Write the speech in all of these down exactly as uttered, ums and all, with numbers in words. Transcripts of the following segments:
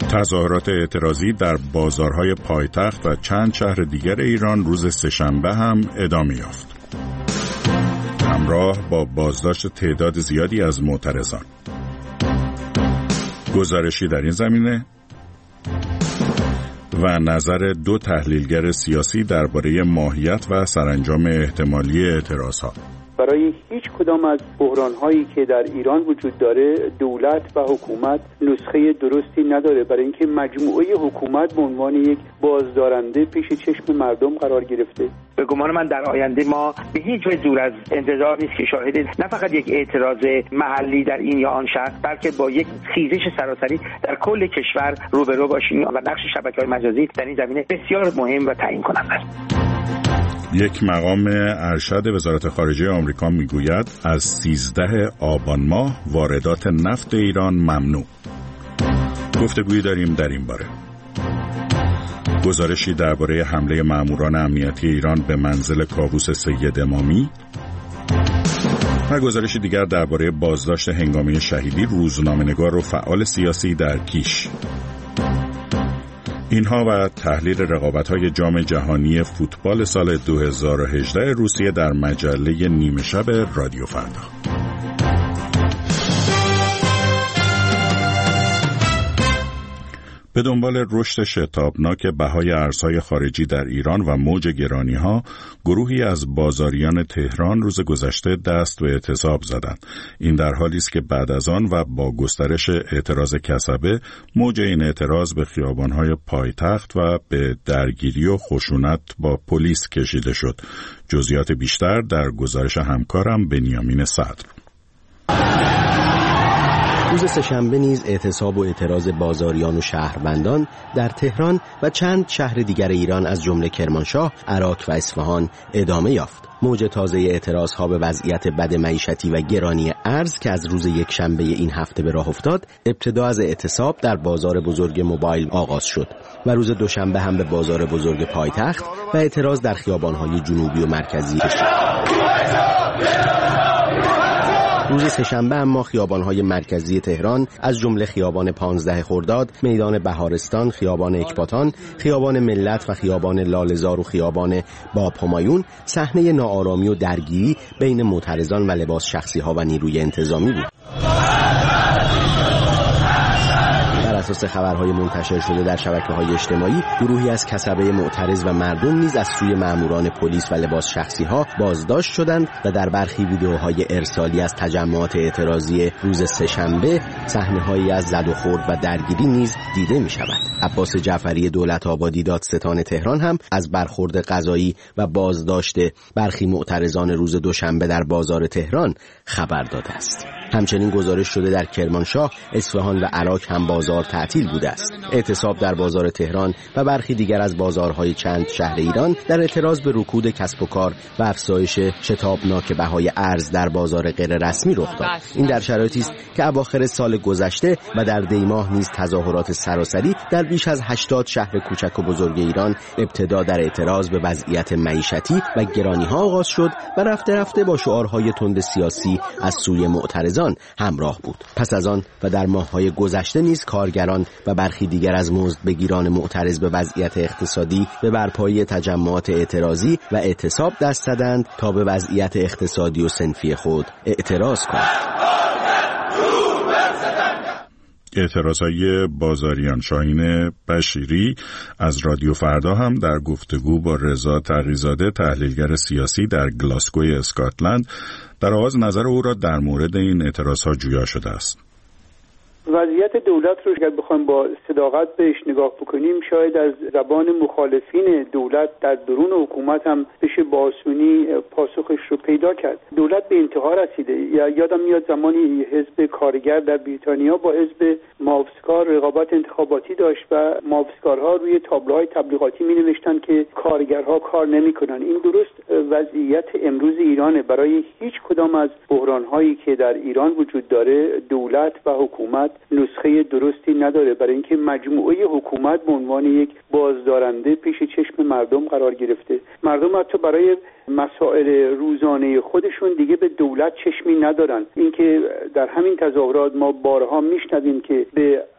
تظاهرات اعتراضی در بازارهای پایتخت و چند شهر دیگر ایران روز سه‌شنبه هم ادامه یافت، همراه با بازداشت تعداد زیادی از معترضان. گزارشی در این زمینه و نظر دو تحلیلگر سیاسی درباره ماهیت و سرانجام احتمالی اعتراضها. برای هیچ کدام از بحران‌هایی که در ایران وجود داره دولت و حکومت نسخه درستی نداره، برای اینکه مجموعه حکومت به عنوان یک بازدارنده پیش چشم مردم قرار گرفته. به گمان من در آینده ما به هیچ وجه دور از انتظار نیست که شاهد نه فقط یک اعتراض محلی در این یا آن شهر، بلکه با یک خیزش سراسری در کل کشور روبرو باشیم و نقش شبکه‌های مجازی در این زمینه بسیار مهم و تعیین کننده است. یک مقام ارشد وزارت خارجه آمریکا میگوید از سیزده آبان ماه واردات نفت ایران ممنوع. گفتگویی داریم در این باره. گزارشی درباره حمله ماموران امنیتی ایران به منزل کاووس سید امامی و گزارشی دیگر درباره بازداشت هنگامه شهیدی روزنامه‌نگار و فعال سیاسی در کیش. اینها و تحلیل رقابت‌های جام جهانی فوتبال سال دو هزار و هجده روسیه در مجله نیمه شب رادیو فردا. به دنبال رشد شتابناک بهای ارزهای خارجی در ایران و موج گرانی‌ها، گروهی از بازاریان تهران روز گذشته دست به اعتصاب زدند. این در حالی است که بعد از آن و با گسترش اعتراض کسبه، موج این اعتراض به خیابان‌های پایتخت و به درگیری و خشونت با پلیس کشیده شد. جزئیات بیشتر در گزارش همکارم بنیامین صدر. روز سه‌شنبه نیز اعتصاب و اعتراض بازاریان و شهروندان در تهران و چند شهر دیگر ایران از جمله کرمانشاه، عراق و اصفهان ادامه یافت. موج تازه اعتراضها به وضعیت بد معیشتی و گرانی ارز که از روز یک شنبه این هفته به راه افتاد، ابتدا از اعتصاب در بازار بزرگ موبایل آغاز شد و روز دوشنبه هم به بازار بزرگ پایتخت و اعتراض در خیابان‌های جنوبی و مرکزی رسید. روز سه‌شنبه اما خیابان‌های مرکزی تهران از جمله خیابان پانزده خرداد، میدان بهارستان، خیابان اکباتان، خیابان ملت و خیابان لاله‌زار و خیابان باب همایون صحنه ناآرامی و درگیری بین معترضان و لباس شخصی‌ها و نیروی انتظامی بود. بر اساس خبرهای منتشر شده در شبکه‌های اجتماعی، گروهی از کسبه معترض و مردم نیز از سوی ماموران پلیس و لباس شخصی‌ها بازداشت شدند و در برخی ویدیوهای ارسالی از تجمعات اعتراضی روز سه‌شنبه صحنه‌هایی از زد و خورد و درگیری نیز دیده می‌شود. عباس جعفری دولت آبادی دادستان تهران هم از برخورد قضایی و بازداشت برخی معترضان روز دوشنبه در بازار تهران خبر داده است. همچنین گزارش شده در کرمانشاه، اصفهان و عراق هم بازار تعطیل بوده است. اعتصاب در بازار تهران و برخی دیگر از بازارهای چند شهر ایران در اعتراض به رکود کسب و کار و افزایش شتابناک بهای ارز در بازار غیر رسمی رخ داد. این در شرایطی است که اواخر سال گذشته و در دی ماه نیز تظاهرات سراسری در بیش از هشتاد شهر کوچک و بزرگ ایران ابتدا در اعتراض به وضعیت معیشتی و گرانی‌ها آغاز شد و رفته رفته با شعارهای تند سیاسی از سوی معترضان همراه بود. پس از آن و در ماه‌های گذشته نیز کارگران و برخی دیگر از مزدبگیران معترض به وضعیت اقتصادی به برپایی تجمعات اعتراضی و اعتصاب دست زدند تا به وضعیت اقتصادی و صنفی خود اعتراض کنند. اعتراضهای بازاریان. شاهین بشیری از رادیو فردا هم در گفتگو با رضا تقی‌زاده تحلیلگر سیاسی در گلاسگوی اسکاتلند در آغاز نظر او را در مورد این اعتراضها جویا شده است. وضعیت دولت رو اگر بخوایم با صداقت بهش نگاه بکنیم، شاید از زبان مخالفین دولت در درون حکومت هم بشه با آسونی پاسخش رو پیدا کرد. دولت به انتها رسیده. یا یادم میاد زمانی حزب کارگر در بریتانیا با حزب مافسکار رقابت انتخاباتی داشت و مافسکارها روی تابلوهای تبلیغاتی می نوشتن که کارگرها کار نمی‌کنن. این درست وضعیت امروز ایرانه. برای هیچ کدام از بحران‌هایی که در ایران وجود داره دولت و حکومت نسخه درستی نداره، برای اینکه مجموعه حکومت به عنوان یک بازدارنده پیش چشم مردم قرار گرفته. مردم حتی برای مسائل روزانه خودشون دیگه به دولت چشمی ندارن. اینکه در همین تظاهرات ما بارها میشنویم که به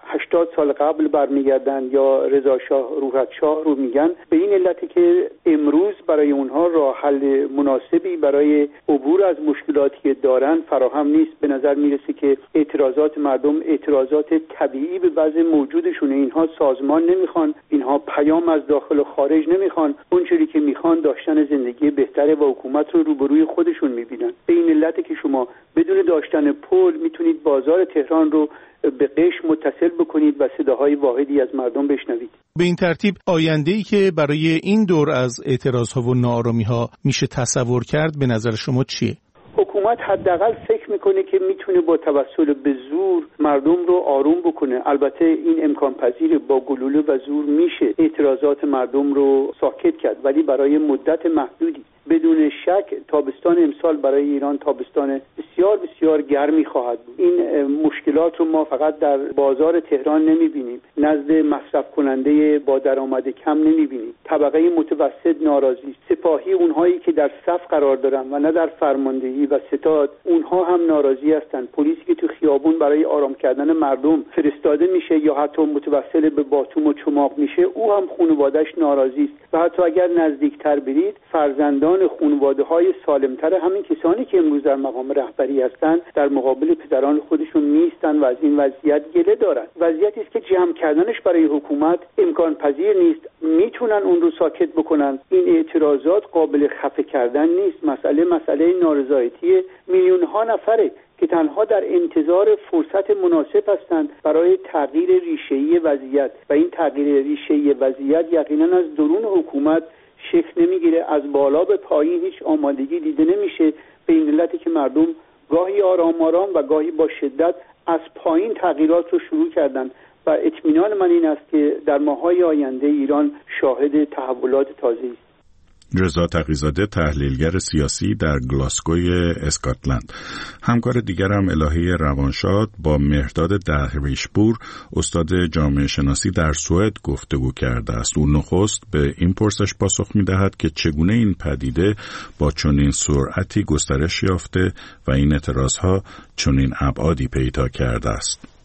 هشتاد سال قبل برمیگردن یا رضا شاه روحت شاه رو میگن، به این علتی که امروز برای اونها راه حل مناسبی برای عبور از مشکلاتی که دارن فراهم نیست. به نظر میرسه که اعتراضات مردم اعتراضات طبیعی به وضع موجودشونه. اینها سازمان نمیخوان، اینها پیام از داخل و خارج نمیخوان، اونجوری که میخوان داشتن زندگی بهتره و حکومت رو روبروی خودشون میبینن. به این علت که شما بدون داشتن پل میتونید بازار تهران رو به قشم متصل بکنید و صداهای واحدی از مردم بشنوید. به این ترتیب آینده‌ای که برای این دور از اعتراضها و ناآرامی‌ها میشه تصور کرد به نظر شما چیه؟ حکومت حداقل فکر میکنه که میتونه با توسل به زور مردم رو آروم بکنه. البته این امکان پذیره، با گلوله و زور میشه اعتراضات مردم رو ساکت کرد، ولی برای مدت محدودی. بدون شک تابستان امسال برای ایران تابستان بسیار بسیار گرمی خواهد بود. این مشکلات رو ما فقط در بازار تهران نمیبینیم، نزد مصرف کننده با درآمد کم نمیبینیم. طبقه متوسط ناراضی، سپاهی اونهایی که در صف قرار دارن و نه در فرماندهی و ستاد، اونها هم ناراضی هستند. پلیسی که تو خیابون برای آرام کردن مردم فرستاده میشه یا حتی متوسل به باتوم و چماق میشه، او هم خانواده‌اش ناراضی است. و حتی اگر نزدیکتر برید، فرزندان خانواده‌های سالمتر همین کسانی که امروز در مقام رهبری هستند در مقابل پدران خودشون میستن و از این وضعیت گله دارن. وضعیتی است که جمع کردنش برای حکومت امکان پذیر نیست. میتونن اون رو ساکت بکنن. این اعتراضات قابل خفه کردن نیست. مسئله مسئله نارضایتی میلیون ها نفره که تنها در انتظار فرصت مناسب هستند برای تغییر ریشه‌ای وضعیت، و این تغییر ریشه‌ای وضعیت یقینا از درون حکومت شکل نمیگیره. از بالا به پایین هیچ آمادگی دیده نمیشه، به این علتی که مردم گاهی آرام آرام و گاهی با شدت از پایین تغییرات رو شروع کردن و اطمینان من این است که در ماه‌های آینده ایران شاهد تحولات تازه‌ای است. رضا تقی‌زاده، تحلیلگر سیاسی در گلاسگوی اسکاتلند. همکار دیگرم الهه روانشاد با مهرداد درویشپور، استاد جامعه شناسی در سوئد گفتگو کرده است. او نخست به این پرسش پاسخ می‌دهد که چگونه این پدیده با چنین سرعتی گسترش یافته و این اعتراضها چنین ابعادی پیدا کرده است.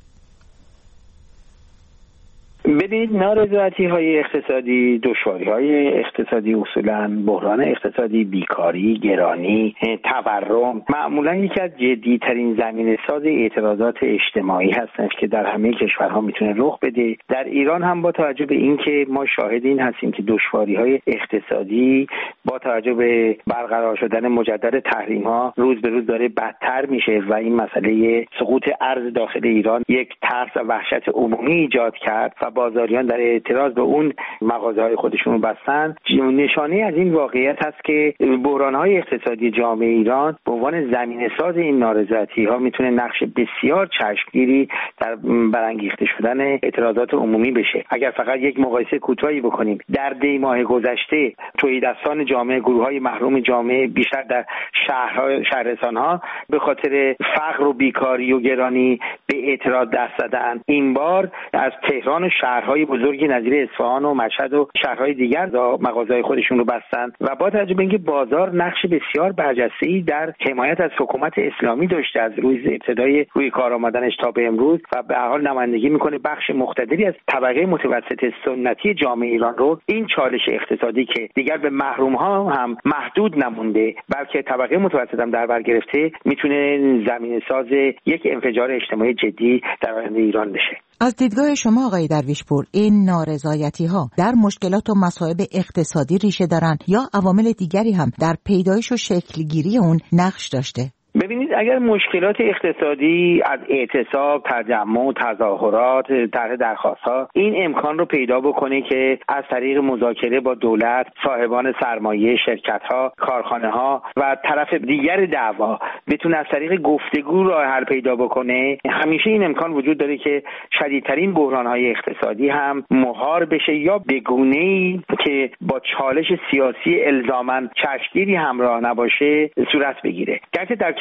ببینید، نارضایتی‌های اقتصادی، دشواری‌های اقتصادی، اصولاً بحران اقتصادی، بیکاری، گرانی، تورم معمولاً یکی از جدی‌ترین زمینه‌ساز اعتراضات اجتماعی هستند که در همه کشورها میتونه رخ بده. در ایران هم با توجه به اینکه ما شاهد این هستیم که دشواری‌های اقتصادی با توجه به برقرار شدن مجدد تحریم‌ها روز به روز داره بدتر میشه و این مسئله سقوط ارز داخل ایران یک ترس و وحشت عمومی ایجاد کرد و بازاریان در اعتراض به اون مغازه‌های خودشون رو بستن. نشانه از این واقعیت هست که بحران‌های اقتصادی جامعه ایران به عنوان زمینه‌ساز این نارضایتی‌ها میتونه نقش بسیار چشمگیری در برانگیخته شدن اعتراضات عمومی بشه. اگر فقط یک مقایسه کوتاهی بکنیم، در دی ماه گذشته تهیدستان جامعه، گروه‌های محروم جامعه بیشتر در شهرها شهرستان‌ها به خاطر فقر و بیکاری و گرانی به اعتراض دست زدن. این بار از تهران شهرهای بزرگی نظیر اصفهان و مشهد و شهرهای دیگر مغازه‌های خودشون رو بستن و با توجه به اینکه بازار نقش بسیار برجسته‌ای در حمایت از حکومت اسلامی داشته از روز ابتدای روی کار آمدنش تا به امروز و به هر حال نمایندگی میکنه بخش مقتدری از طبقه متوسط سنتی جامعه ایران رو، این چالش اقتصادی که دیگر به محروم‌ها هم محدود نمونده بلکه طبقه متوسط هم در بر گرفته، میتونه زمینه‌ساز یک انفجار اجتماعی جدی در آینده ایران بشه. از دیدگاه شما آقای درویشپور، این نارضایتی‌ها در مشکلات و مصائب اقتصادی ریشه دارن یا عوامل دیگری هم در پیدایش و شکلگیری اون نقش داشته؟ ببینید، اگر مشکلات اقتصادی از اعتصاب، تجمع، تظاهرات، طرح درخواست‌ها این امکان رو پیدا بکنه که از طریق مذاکره با دولت، صاحبان سرمایه، شرکت‌ها، کارخانه‌ها و طرف دیگر دعوا بتونه از طریق گفتگو راه حل پیدا بکنه، همیشه این امکان وجود داره که شدیدترین بحران‌های اقتصادی هم مهار بشه یا به گونه‌ای که با چالش سیاسی الزاماً چشمگیری همراه نباشه صورت بگیره. گرچه در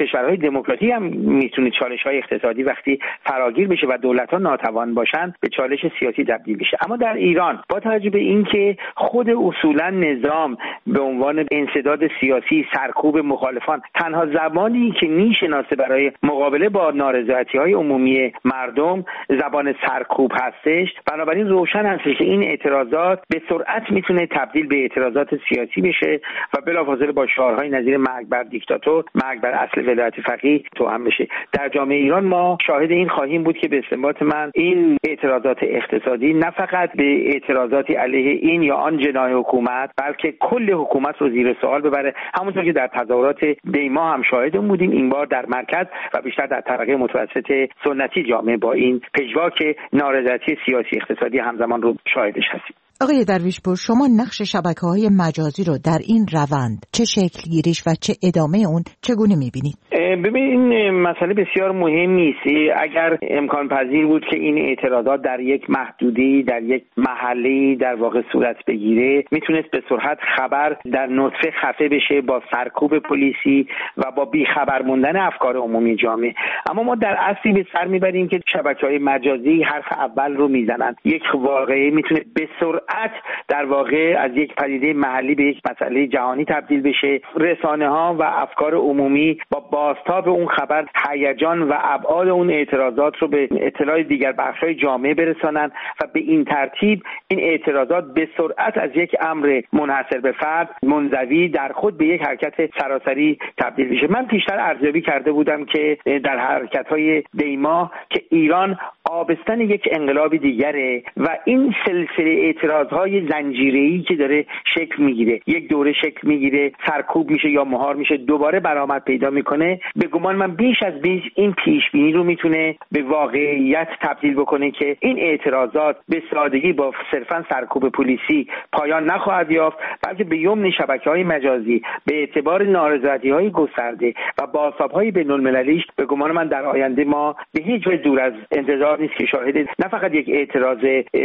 کشورهای دموکراتی هم میتونه چالش‌های اقتصادی وقتی فراگیر بشه و دولت‌ها ناتوان باشن به چالش سیاسی تبدیل بشه. اما در ایران با توجه به اینکه خود اصولا نظام به عنوان انسداد سیاسی سرکوب مخالفان تنها زبانی که میشناسه برای مقابله با نارضایتی‌های عمومی مردم زبان سرکوب هستش، بنابراین روشن هستش که این اعتراضات به سرعت میتونه تبدیل به اعتراضات سیاسی بشه و بلافاصله با شعارهای نظیر مرگ بر دیکتاتور، مرگ بر اصل ولایت فقیه توأم بشه. در جامعه ایران ما شاهد این خواهیم بود که به استنباط من این اعتراضات اقتصادی نه فقط به اعتراضاتی علیه این یا آن جناح حکومت، بلکه کل حکومت رو زیر سوال ببره. همونطور که در تظاهرات دیما هم شاهد بودیم، این بار در مرکز و بیشتر در طبقه متوسط سنتی جامعه با این پژواک نارضایتی سیاسی اقتصادی همزمان رو شاهدش هستیم. آقای درویشپور، شما نقش شبکه‌های مجازی رو در این روند، چه شکل گیریش و چه ادامه اون چگونه می‌بینید؟ ببین این مسئله بسیار مهمی است. اگر امکان پذیر بود که این اعتراضات در یک محدودی، در یک محلی در واقع صورت بگیره، میتونست به سرعت خبر در نطفه خفه بشه با سرکوب پلیسی و با بیخبر موندن افکار عمومی جامعه. اما ما در اصلی به سر میبریم که شبکه‌های مجازی حرف اول رو میزنن. یک واقعه میتونه به سرعت در واقع از یک پدیده محلی به یک مسئله جهانی تبدیل بشه. رسانه‌ها و افکار عمومی با بازتاب اون خبر هیجان و ابعاد اون اعتراضات رو به اطلاع دیگر بخش‌های جامعه برسانن و به این ترتیب این اعتراضات به سرعت از یک امر منحصر به فرد منزوی در خود به یک حرکت سراسری تبدیل بشه. من پیشتر ارزیابی کرده بودم که در حرکت‌های دیما که ایران آبستن یک انقلاب دیگره و این سلسله اعتراضهای زنجیره‌ای که داره شکل میگیره، یک دوره شکل میگیره، سرکوب میشه یا مهار میشه، دوباره برآمد پیدا میکنه، به گمان من بیش از بیش این پیش بینی رو میتونه به واقعیت تبدیل بکنه که این اعتراضات به سادگی با صرفا سرکوب پلیسی پایان نخواهد یافت، بلکه به یمن شبکه‌های مجازی به اعتبار نارضایتی‌های گسترده و بازتاب‌های بین‌المللیش به گمان من در آینده ما به هیچ وجه دور از انتظار نیست که شاهد نه فقط یک اعتراض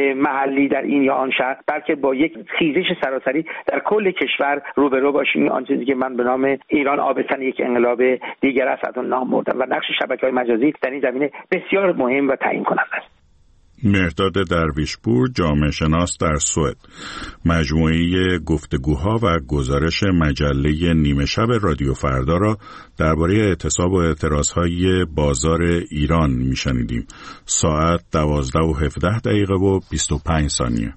محلی در این یا آن شهر، بلکه با یک خیزش سراسری در کل کشور روبرو باشیم. آن چیزی که من به نام ایران آبستن یک انقلاب دیگر است از اون نام بردم و نقش شبکه‌های مجازی در این زمینه بسیار مهم و تعیین کننده است. مهرداد درویشپور، جامعه شناس در سوئد. مجموعه گفتگوها و گزارش مجله نیمه شب رادیو فردا را درباره اعتصاب و اعتراضهای بازار ایران میشنیدیم. ساعت دوازده و هفده دقیقه و بیست و پنج ثانیه.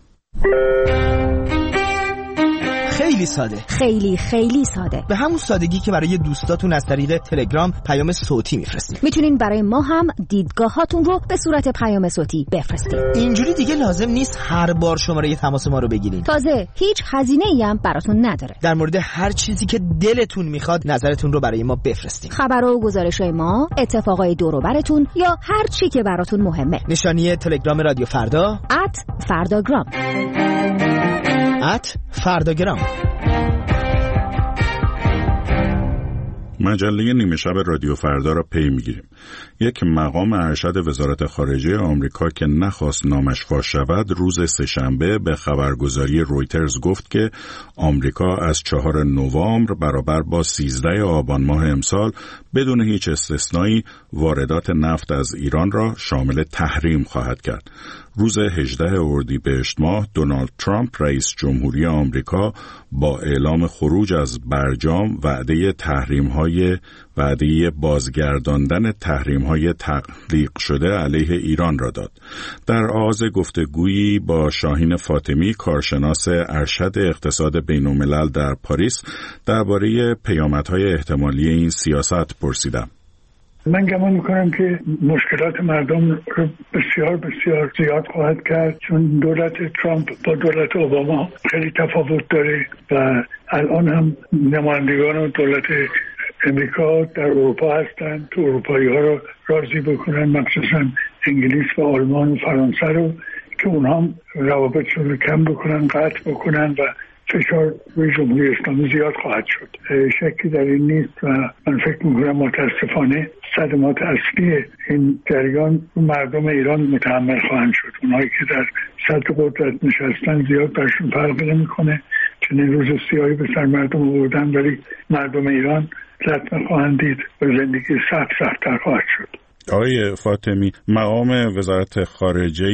خیلی ساده، خیلی خیلی ساده، به همون سادگی که برای دوستاتون از طریق تلگرام پیام صوتی میفرستید. میتونین برای ما هم دیدگاهاتون رو به صورت پیام صوتی بفرستید. اینجوری دیگه لازم نیست هر بار شماره تماس ما رو بگیرین. تازه هیچ هزینه‌ای هم براتون نداره. در مورد هر چیزی که دلتون میخواد نظرتون رو برای ما بفرستید. خبر و گزارش‌های ما، اتفاقای دور و براتون یا هر چی که براتون مهمه. نشانی تلگرام رادیو فردا ات فرداگرام ات فرداگرام. مجله نیمه شب رادیو فردا را پی میگیریم. یک مقام ارشد وزارت خارجه آمریکا که نخواست نامش فاش شود، روز سه‌شنبه به خبرگزاری رویترز گفت که آمریکا از چهارم نوامبر برابر با سیزدهم آبان ماه امسال بدون هیچ استثنایی واردات نفت از ایران را شامل تحریم خواهد کرد. روز هجدهم اردیبهشت ماه دونالد ترامپ رئیس جمهوری آمریکا با اعلام خروج از برجام وعده تحریم‌های وعده بازگرداندن تحریم‌های تطبیق شده علیه ایران را داد. در آغاز گفتگویی با شاهین فاطمی، کارشناس ارشد اقتصاد بین‌الملل در پاریس، درباره پیامدهای احتمالی این سیاست پرسیدم. من گمان میکنم که مشکلات مردم رو بسیار بسیار زیاد خواهد کرد، چون دولت ترامپ با دولت اوباما خیلی تفاوت داره و الان هم نمایندگان دولت امریکا در اروپا هستن، تو اروپایی ها رو راضی بکنن، مخصوصا انگلیس و آلمان و فرانسه رو، که اونها هم روابطشون رو کم بکنن، قطع بکنن و فشار روی جمهوری اسلامی زیاد خواهد شد. شکی در این نیست و من فکر میکنم متاسفانه صدمات اصلی این جریان مردم ایران متحمل خواهند شد. اونایی که در سطح قدرت نشستن زیاد برشون فرق نمیکنه، چنین روز سیاهی به سر مردم آوردن، ولی مردم ایران لطمه خواهند دید و زندگی سخت سخت‌تر خواهد شد. آقای فاطمی، مقام وزارت خارجه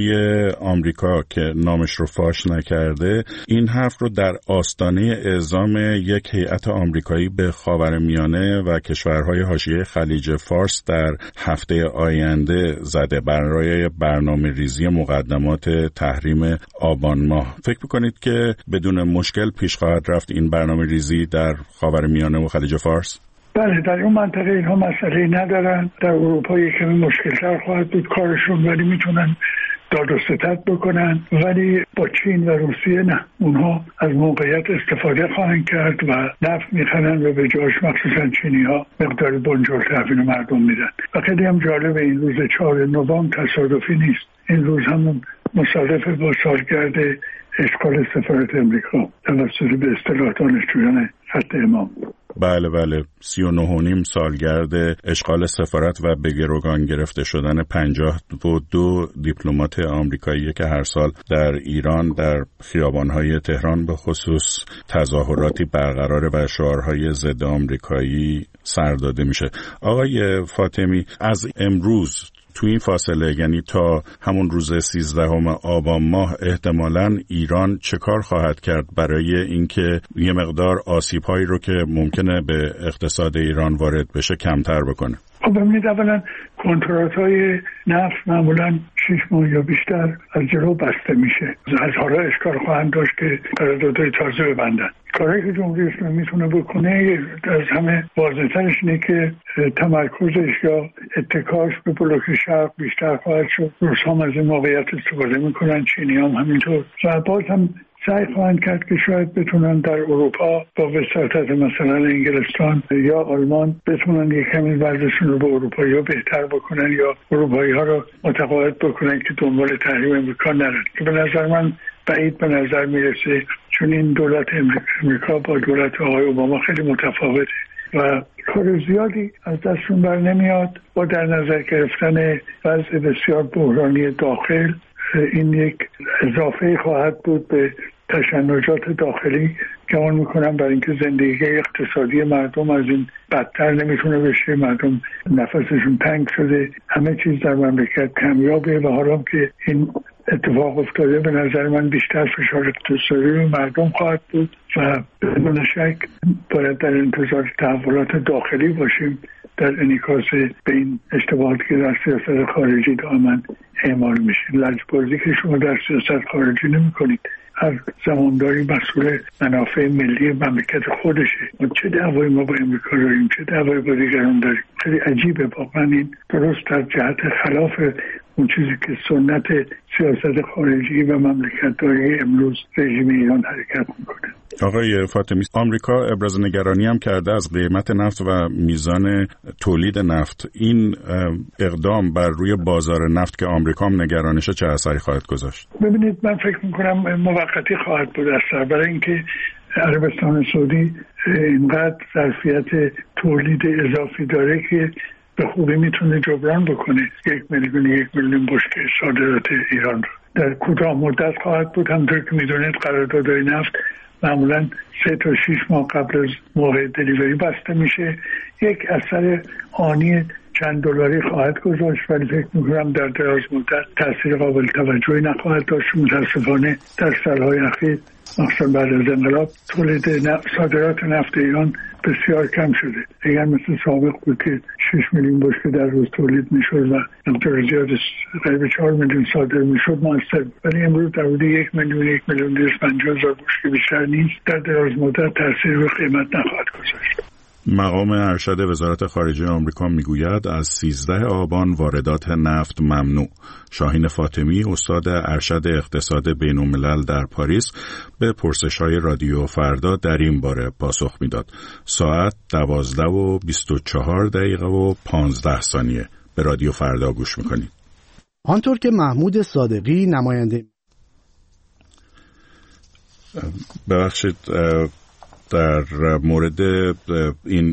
آمریکا که نامش رو فاش نکرده این حرف رو در آستانه اعزام یک هیئت آمریکایی به خاورمیانه و کشورهای حاشیه خلیج فارس در هفته آینده زده برای برنامه ریزی مقدمات تحریم آبان ماه. فکر میکنید که بدون مشکل پیش خواهد رفت این برنامه ریزی در خاورمیانه و خلیج فارس؟ بله، در اون منطقه اینها مسئله ندارن. در اروپا یکمی مشکل‌تر خواهد بود کارشون، ولی میتونن داد و ستد بکنن. ولی با چین و روسیه نه، اونها از موقعیت استفاده خواهند کرد و نفت میخرن و به جاش مخصوصا چینی ها مقدار بنجل تحویل مردم میدن. و خیلی هم جالب این روز چهار نوامبر تصادفی نیست. این روز هم مصادف با سالگرد اشغال سفارت امریکا توسط به اصطلاح دانشجویان خط امام. بله بله، سی و نه و نیم سالگرد اشغال سفارت و به گروگان گرفته شدن پنجاه و دو دیپلمات آمریکایی که هر سال در ایران در خیابان‌های تهران به خصوص تظاهراتی برقرار و شعارهای ضد آمریکایی سر داده میشه. آقای فاطمی، از امروز تو این فاصله، یعنی تا همون روز سیزدهم آبان ماه، احتمالاً ایران چه کار خواهد کرد برای اینکه یه مقدار آسیب‌هایی رو که ممکنه به اقتصاد ایران وارد بشه کمتر بکنه؟ خب ببینید، اولا کنترات‌های نفت معمولاً شش ماه یا بیشتر از جلو بسته میشه. از حالا اشکال خواهند داشت که قراردادهای تازه ببندن. کاری که جمهوری اسلامی میتونه بکنه از همه واضح‌ترش اینه که تمرکزش یا اتکاش به بلوک شرق بیشتر خواهد شد. روس‌ها از این موقعیت استفاده میکنن، چینی‌ها هم همینطور، و باز هم سعی خواهند کرد که شاید بتونن در اروپا با وساطت مثلا انگلستان یا آلمان بتونن یک کمی وضعشون رو به اروپایی ها بهتر بکنن یا اروپایی ها رو متقاعد بکنن که دنبال تحریم امریکا نرن، که به نظر من بعید به نظر میرسه، چون این دولت امریکا با دولت آقای اوباما خیلی متفاوته و کار زیادی از دستشون بر نمیاد. با در نظر گرفتن وضع بسیار بحرانی داخل، این یک اضافه خواهد بود به تشنجات داخلی که من میکنم برای اینکه زندگی اقتصادی مردم از این بدتر نمیتونه بشه. مردم نفسشون تنگ شده، همه چیز در مملکت کمیابه و حالا که این اتفاق افتاده به نظر من بیشتر فشار اقتصادی رو مردم خواهد بود و بدون شک باید در انتظار تحولات داخلی باشیم در انعکاس به این اشتباهاتی که در سیاست خارجی دائما اعمال میشه. لجبازی که شما در سیاست خارجی نمی کنید، هر زمانداری مسئول منافع ملی مملکت خودشه. ما چه دعوایی ما با امریکا داریم، چه دعوایی با دیگران داریم. خیلی عجیبه واقعا، این درست در جهت خلاف اون چیزی که سنت سیاست خارجی و مملکت داری امروز رژیم ایران حرکت میکنه. آقای فاطمی، آمریکا ابراز نگرانی هم کرده از قیمت نفت و میزان تولید نفت. این اقدام بر روی بازار نفت که آمریکا هم نگرانشه چه اثری خواهد گذاشت؟ ببینید، من فکر میکنم موقتی خواهد بود اثر، برای اینکه عربستان سعودی اینقدر ظرفیت تولید اضافی داره که به خوبی میتونه جبران بکنه یک میلیون یک میلیون بشکه صادرات ایران رو. در کوتاه مدت خواهد بود. همونطور که میدونید قراردادهای نفت معمولا سه تا شیش ماه قبل از موقع دلیوری بسته میشه. یک اثر آنی چند دلاری خواهد گذاشت، ولی فکر میکنم در دراز مدت تاثیر قابل توجهی نخواهد داشت. متاسفانه در سالهای اخیر مخصوصا بعد از انقلاب تولید نفت، صادرات نفت ایران بسیار کم شده. اگر مثل سابق بود که شش میلیون بشکه در روز تولید میشد و مقدار زیاد قریب چهار میلیون صادر میشد موثر، ولی امروز در حدود یک میلیون یک میلیون دویست و پنجاه هزار بشکه بیشتر نیست. در دراز مدت تاثیر به قیمت نخواهد گذاشت. مقام ارشد وزارت خارجه آمریکا میگوید از سیزده آبان واردات نفت ممنوع. شاهین فاطمی، استاد ارشد اقتصاد بین‌الملل در پاریس، به پرسش‌های رادیو فردا در این باره پاسخ میداد. ساعت دوازده و بیست و چهار دقیقه و پانزده ثانیه. به رادیو فردا گوش میکنید. آنطور که محمود صادقی نماینده ببخشید در مورد این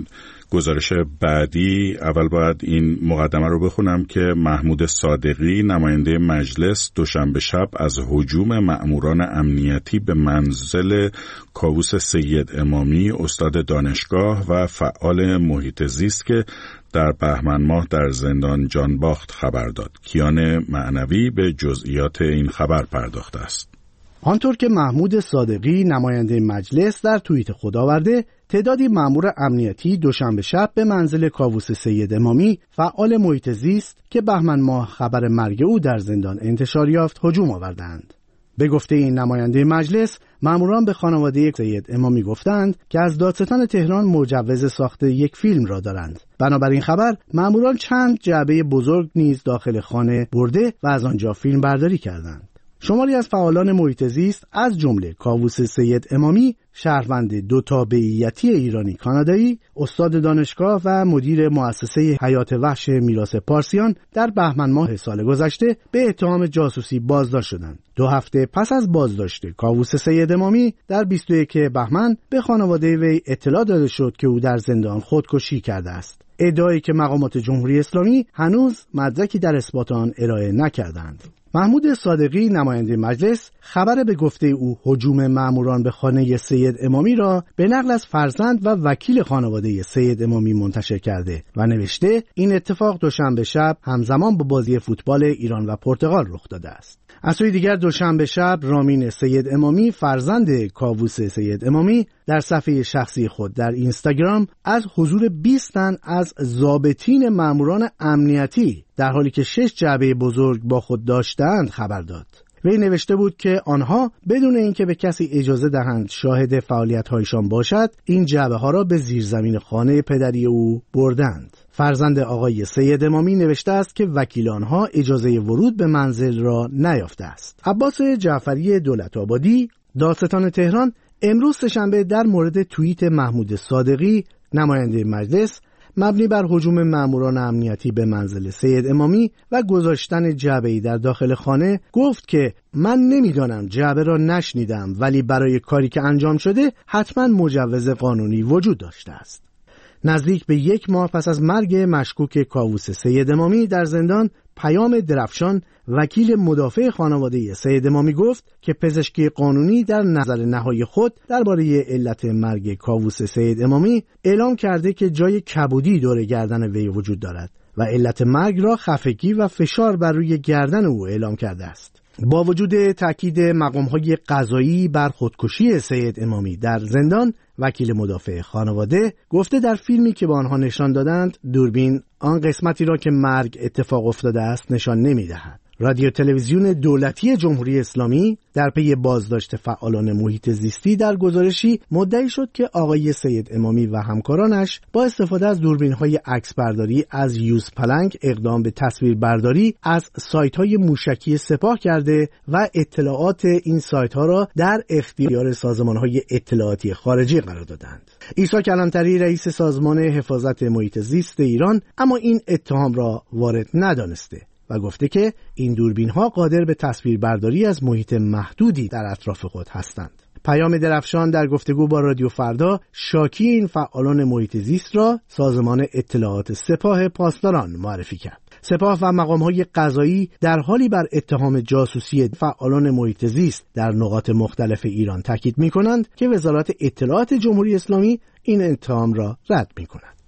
گزارش بعدی، اول باید این مقدمه رو بخونم که محمود صادقی نماینده مجلس دوشنبه شب از هجوم مأموران امنیتی به منزل کاووس سید امامی استاد دانشگاه و فعال محیط زیست که در بهمن ماه در زندان جانباخت خبر داد. کیان معنوی به جزئیات این خبر پرداخته است. آنطور که محمود صادقی نماینده مجلس در توییت خود آورده، تعدادی مأمور امنیتی دوشنبه شب به منزل کاووس سید امامی فعال محیط زیست که بهمن ماه خبر مرگ او در زندان انتشار یافت هجوم آوردند. به گفته این نماینده مجلس، مأموران به خانواده سید امامی گفتند که از دادستان تهران مجوز ساخت یک فیلم را دارند. بنابراین خبر، مأموران چند جعبه بزرگ نیز داخل خانه برده و از آنجا فیلم برداری کردند. شماری از فعالان محیط زیست از جمله کاووس سید امامی، شهروند دو تابعیتی ایرانی کانادایی، استاد دانشگاه و مدیر مؤسسه حیات وحش میراث پارسیان در بهمن ماه سال گذشته به اتهام جاسوسی بازداشت شدند. دو هفته پس از بازداشت کاووس سید امامی در بیست و یکم بهمن به خانواده وی اطلاع داده شد که او در زندان خودکشی کرده است. ادعایی که مقامات جمهوری اسلامی هنوز مدرکی در اثبات آن ارائه نکردند. محمود صادقی نماینده مجلس خبر به گفته او هجوم مأموران به خانه سید امامی را به نقل از فرزند و وکیل خانواده سید امامی منتشر کرده و نوشته این اتفاق دوشنبه شب همزمان با بازی فوتبال ایران و پرتغال رخ داده است. از سوی دیگر دوشنبه شب رامین سید امامی فرزند کاووس سید امامی در صفحه شخصی خود در اینستاگرام از حضور بیست تن از ضابطین مأموران امنیتی در حالی که شش جعبه بزرگ با خود داشتند خبر داد. وی نوشته بود که آنها بدون اینکه به کسی اجازه دهند شاهد فعالیت‌هایشان باشد این جعبه ها را به زیرزمین خانه پدری او بردند. فرزند آقای سید امامی نوشته است که وکیل آنها اجازه ورود به منزل را نیافته است. عباس جعفری دولت‌آبادی، دادستان تهران، امروز سه‌شنبه در مورد توییت محمود صادقی نماینده مجلس مبنی بر هجوم مأموران امنیتی به منزل سید امامی و گذاشتن جعبه‌ای در داخل خانه گفت که من نمیدانم، جعبه را نشنیدم، ولی برای کاری که انجام شده حتما مجوز قانونی وجود داشته است. نزدیک به یک ماه پس از مرگ مشکوک کاووس سید امامی در زندان، پیام درفشان وکیل مدافع خانواده سید امامی گفت که پزشکی قانونی در نظر نهایی خود درباره علت مرگ کاووس سید امامی اعلام کرده که جای کبودی دور گردن وی وجود دارد و علت مرگ را خفگی و فشار بر روی گردن او اعلام کرده است. با وجود تاکید مقام‌های قضایی بر خودکشی سید امامی در زندان، وکیل مدافع خانواده گفته در فیلمی که به آنها نشان دادند دوربین آن قسمتی را که مرگ اتفاق افتاده است نشان نمی‌دهد. رادیو تلویزیون دولتی جمهوری اسلامی در پی بازداشت فعالان محیط زیستی در گزارشی مدعی شد که آقای سید امامی و همکارانش با استفاده از دوربین‌های عکسبرداری از یوز پلنگ اقدام به تصویربرداری از سایت‌های موشکی سپاه کرده و اطلاعات این سایت‌ها را در اختیار سازمان‌های اطلاعاتی خارجی قرار دادند. عیسی کلانتری رئیس سازمان حفاظت محیط زیست ایران اما این اتهام را وارد ندانسته و گفته که این دوربین‌ها قادر به تصویربرداری از محیط محدودی در اطراف خود هستند. پیام درفشان در گفتگو با رادیو فردا شاکی این فعالان محیط زیست را سازمان اطلاعات سپاه پاسداران معرفی کرد. سپاه و مقام‌های قضایی در حالی بر اتهام جاسوسی فعالان محیط زیست در نقاط مختلف ایران تاکید می‌کنند که وزارت اطلاعات جمهوری اسلامی این اتهام را رد می‌کند.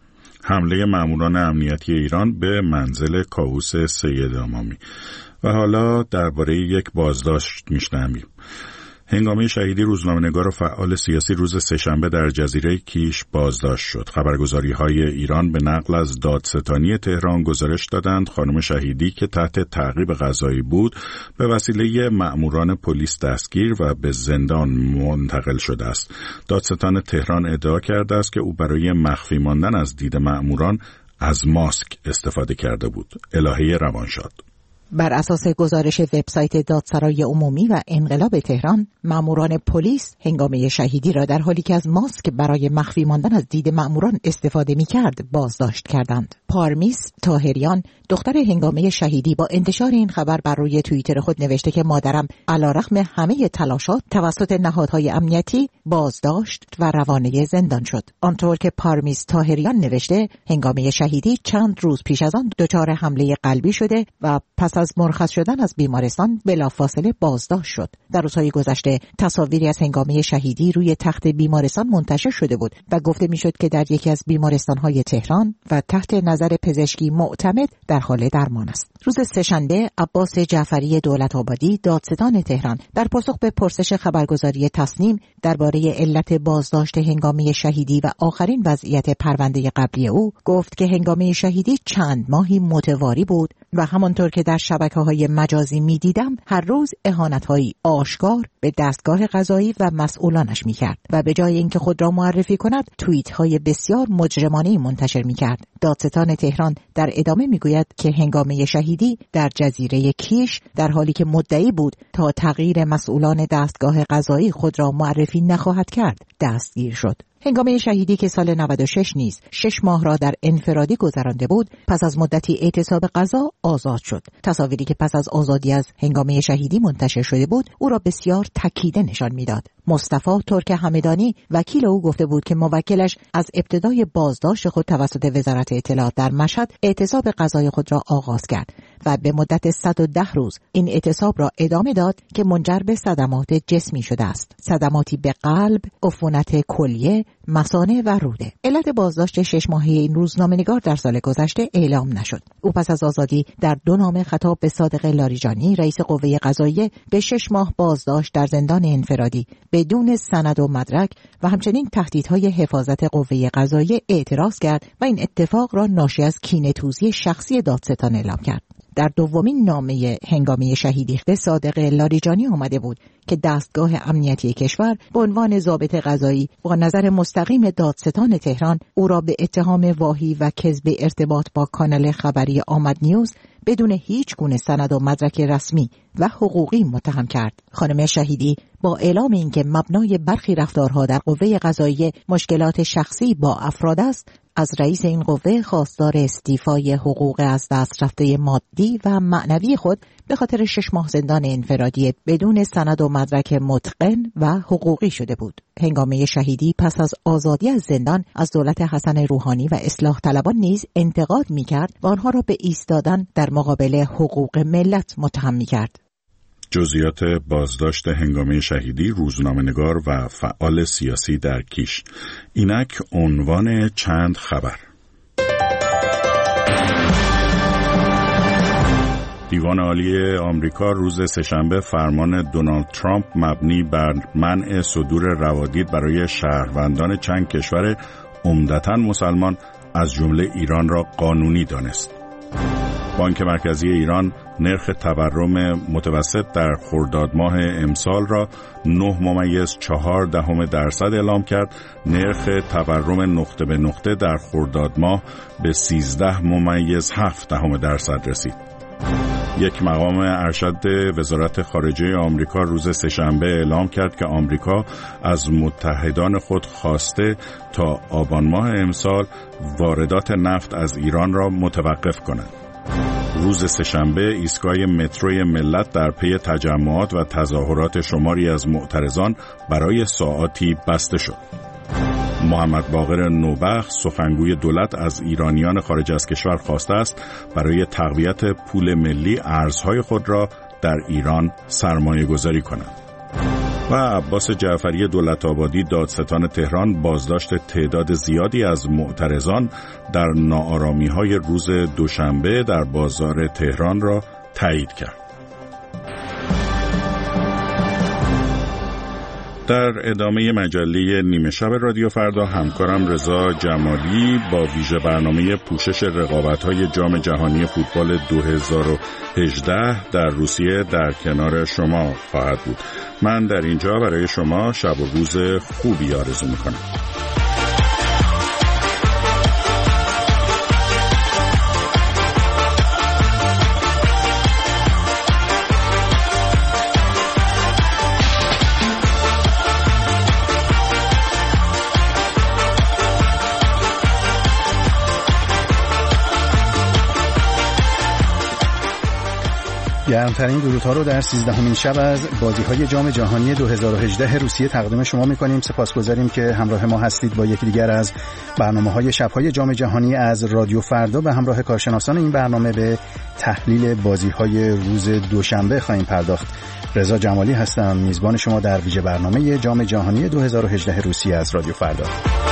حمله مأموران امنیتی ایران به منزل کاووس سید امامی. و حالا درباره یک بازداشت میشنویم. هنگامه شهیدی روزنامه‌نگار و فعال سیاسی روز سه‌شنبه در جزیره کیش بازداشت شد. خبرگزاری‌های ایران به نقل از دادستانی تهران گزارش دادند خانم شهیدی که تحت تعقیب قضایی بود به وسیله مأموران پلیس دستگیر و به زندان منتقل شده است. دادستان تهران ادعا کرده است که او برای مخفی ماندن از دید مأموران از ماسک استفاده کرده بود. الهه روانشاد. بر اساس گزارش وبسایت دادسرای عمومی و انقلاب تهران، ماموران پلیس هنگامه شهیدی را در حالی که از ماسک برای مخفی ماندن از دید ماموران استفاده می‌کرد بازداشت کردند. پارمیس طاهریان دختر هنگامه شهیدی با انتشار این خبر بر روی توییتر خود نوشته که مادرم علیرغم همه تلاشات توسط نهادهای امنیتی بازداشت و روانه زندان شد. آنطور که پارمیز طاهریان نوشته، هنگامه شهیدی چند روز پیش از آن دچار حمله قلبی شده و پس از مرخص شدن از بیمارستان بلافاصله بازداشت شد. در روزهای گذشته تصاویری از هنگامه شهیدی روی تخت بیمارستان منتشر شده بود و گفته میشد که در یکی از بیمارستان‌های تهران و تحت نظر پزشکی معتمد در حال درمان است. روز سه‌شنبه عباس جعفری دولت‌آبادی دادستان تهران در پاسخ به پرسش خبرگزاری تصنیم درباره علت بازداشت هنگامه شهیدی و آخرین وضعیت پرونده قبلی او گفت که هنگامه شهیدی چند ماهی متواری بود و همانطور که در شبکه‌های مجازی می‌دیدم هر روز اهانت‌هایی آشکار به دستگاه قضایی و مسئولانش می‌کرد و به جای اینکه خود را معرفی کند توییت‌های بسیار مجرمانه‌ای منتشر می‌کرد. دادستان تهران در ادامه می‌گوید که هنگامه شهیدی در جزیره کیش در حالی که مدعی بود تا تغییر مسئولان دستگاه قضایی خود را معرفی نخواهد کرد دستگیر شد. هنگامه شهیدی که سال نود و شش نیز شش ماه را در انفرادی گذرانده بود، پس از مدتی اعتصاب قضا آزاد شد. تصاویری که پس از آزادی از هنگامه شهیدی منتشر شده بود، او را بسیار تکیده نشان میداد. مصطفی ترک همدانی وکیل او گفته بود که موکلش از ابتدای بازداشت خود توسط وزارت اطلاعات در مشهد اعتصاب قضای خود را آغاز کرد و به مدت صد و ده روز این اعتصاب را ادامه داد که منجر به صدمات جسمی شده است. صدماتی به قلب، عفونت کلیه، مثانه و روده. علت بازداشت شش ماهه این روزنامه‌نگار در سال گذشته اعلام نشد. او پس از آزادی در دو نامه خطاب به صادق لاریجانی رئیس قوه قضاییه به شش ماه بازداشت در زندان انفرادی بدون سند و مدرک و همچنین تهدیدهای حفاظت قوه قضاییه اعتراض کرد و این اتفاق را ناشی از کینه‌توزی شخصی دادستان اعلام کرد. در دومین نامه هنگامه شهیدی صادق لاریجانی آمده بود که دستگاه امنیتی کشور به عنوان ضابط قضایی با نظر مستقیم دادستان تهران او را به اتهام واهی و کذب ارتباط با کانال خبری آمد نیوز بدون هیچ گونه سند و مدرک رسمی و حقوقی متهم کرد. خانم شهیدی با اعلام اینکه مبنای برخی رفتارها در قوه قضاییه مشکلات شخصی با افراد است، از رئیس این قوه خواستار استیفای حقوق از دست رفته مادی و معنوی خود به خاطر شش ماه زندان انفرادی بدون سند و مدرک متقن و حقوقی شده بود. هنگامه شهیدی پس از آزادی از زندان از دولت حسن روحانی و اصلاح طلبان نیز انتقاد می‌کرد و آنها را به ایستادن در مقابل حقوق ملت متهم می‌کرد. جزئیات بازداشت هنگامه شهیدی روزنامه‌نگار و فعال سیاسی در کیش. اینک عنوان چند خبر. دیوان عالی آمریکا روز سه‌شنبه فرمان دونالد ترامپ مبنی بر منع صدور روادید برای شهروندان چند کشور عمدتاً مسلمان از جمله ایران را قانونی دانست. بانک مرکزی ایران نرخ تورم متوسط در خرداد ماه امسال را نه ممیز چهار دهم درصد اعلام کرد. نرخ تورم نقطه به نقطه در خرداد ماه به سیزده ممیز هفت دهم درصد رسید. یک مقام ارشد وزارت خارجه آمریکا روز سه‌شنبه اعلام کرد که آمریکا از متحدان خود خواسته تا آبان ماه امسال واردات نفت از ایران را متوقف کند. روز سه‌شنبه ایستگاه متروی ملت در پی تجمعات و تظاهرات شماری از معترضان برای ساعاتی بسته شد. محمد باقر نوبخت سخنگوی دولت از ایرانیان خارج از کشور خواسته است برای تقویت پول ملی ارزهای خود را در ایران سرمایه گذاری کنند. و عباس جعفری دولت‌آبادی دادستان تهران بازداشت تعداد زیادی از معترضان در ناآرامی‌های روز دوشنبه در بازار تهران را تایید کرد. در ادامه مجله نیمه شب رادیو فردا همکارم رضا جمالی با ویژه برنامه پوشش رقابت‌های جام جهانی فوتبال دو هزار و هجده در روسیه در کنار شما خواهد بود. من در اینجا برای شما شب و روز خوبی آرزو می‌کنم. گرمترین درودها رو در سیزدهمین شب از بازی‌های جام جهانی دو هزار و هجده روسیه تقدیم شما می‌کنیم. سپاسگزاریم که همراه ما هستید. با یکی دیگر از برنامه‌های شب‌های جام جهانی از رادیو فردا به همراه کارشناسان این برنامه به تحلیل بازی‌های روز دوشنبه خواهیم پرداخت. رضا جمالی هستم، میزبان شما در ویژه برنامه جام جهانی دو هزار و هجده روسیه از رادیو فردا.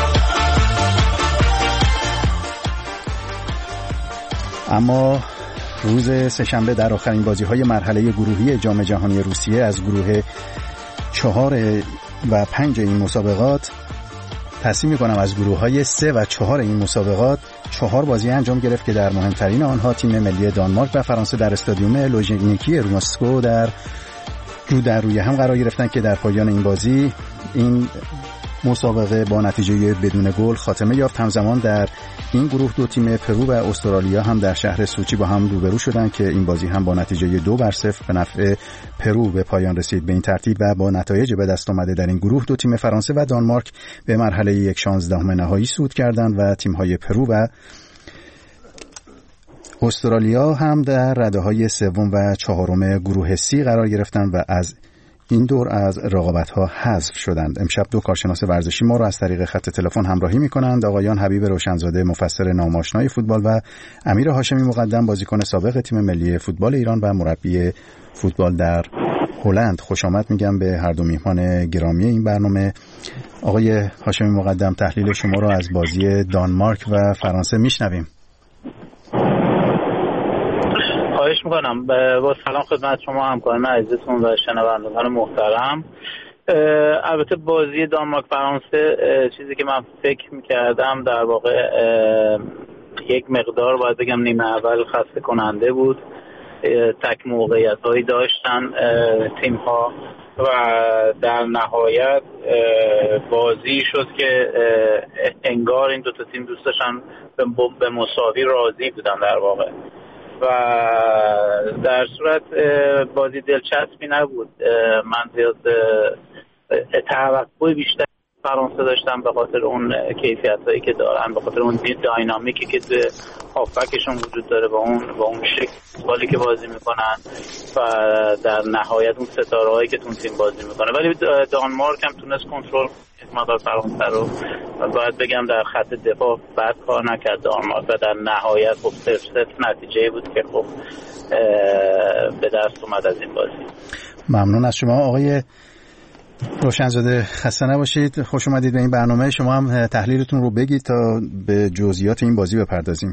اما روز سه‌شنبه در آخرین بازی‌های مرحله گروهی جام جهانی روسیه از گروه چهار و پنج این مسابقات تصمیم می‌کنم از گروه‌های سه و چهار این مسابقات چهار بازی انجام گرفت که در مهمترین آنها تیم ملی دانمارک و فرانسه در استادیوم لوژنیکی مسکو در رو در روی هم قرار گرفتند که در پایان این بازی این مسابقه با نتیجه بدون گل خاتمه یافت. همزمان در این گروه دو تیم پرو و استرالیا هم در شهر سوچی با هم روبرو شدند که این بازی هم با نتیجه دو بر صفر به نفع پرو به پایان رسید. به این ترتیب و با نتایج به دست آمده در این گروه دو تیم فرانسه و دانمارک به مرحله یک شانزدهم نهایی صعود کردند و تیم‌های پرو و استرالیا هم در رده‌های سوم و چهارم گروه سی قرار گرفتند و از این دور از رقابت‌ها حذف شدند. امشب دو کارشناس ورزشی ما را از طریق خط تلفن همراهی می‌کنند. آقایان حبیب روشنزاده، مفسر ناماشنای فوتبال، و امیر هاشمی مقدم، بازیکن سابق تیم ملی فوتبال ایران و مربی فوتبال در هلند. خوش آمد میگم به هر دو میهمان گرامی این برنامه. آقای هاشمی مقدم، تحلیل شما را از بازی دانمارک و فرانسه میشنویم. خواهش میکنم. با سلام خدمت شما همکاران عزیزتون و شنوندگان محترم. البته بازی دانمارک فرانسه چیزی که من فکر میکردم در واقع یک مقدار باید بگم نیمه اول خسته کننده بود. تک موقعیت هایی داشتن تیم ها و در نهایت بازی شد که انگار این دو تا تیم دوست داشتن به مساوی راضی بودن در واقع و در صورت بازی دلچسبی نبود. من زیاد توقع بیشتر فرانسه داشتم به خاطر اون کیفیتایی که دارن، به خاطر اون داینامیکی که تو هافبکشون وجود داره، با اون با اون شکل بالی که بازی میکنن و در نهایت اون ستاره‌هایی که تو تیم بازی میکنه. ولی دانمارک هم تونست کنترل مدار فرانسه رو و باید بگم در خط دفاع بد کار نکرد دانمارک و در نهایت خب صفر صفر نتیجه بود که خب به دست اومد از این بازی. ممنون از شما آقای روشنزاده، خسته نباشید، خوش اومدید به این برنامه. شما هم تحلیلتون رو بگید تا به جزئیات این بازی بپردازیم.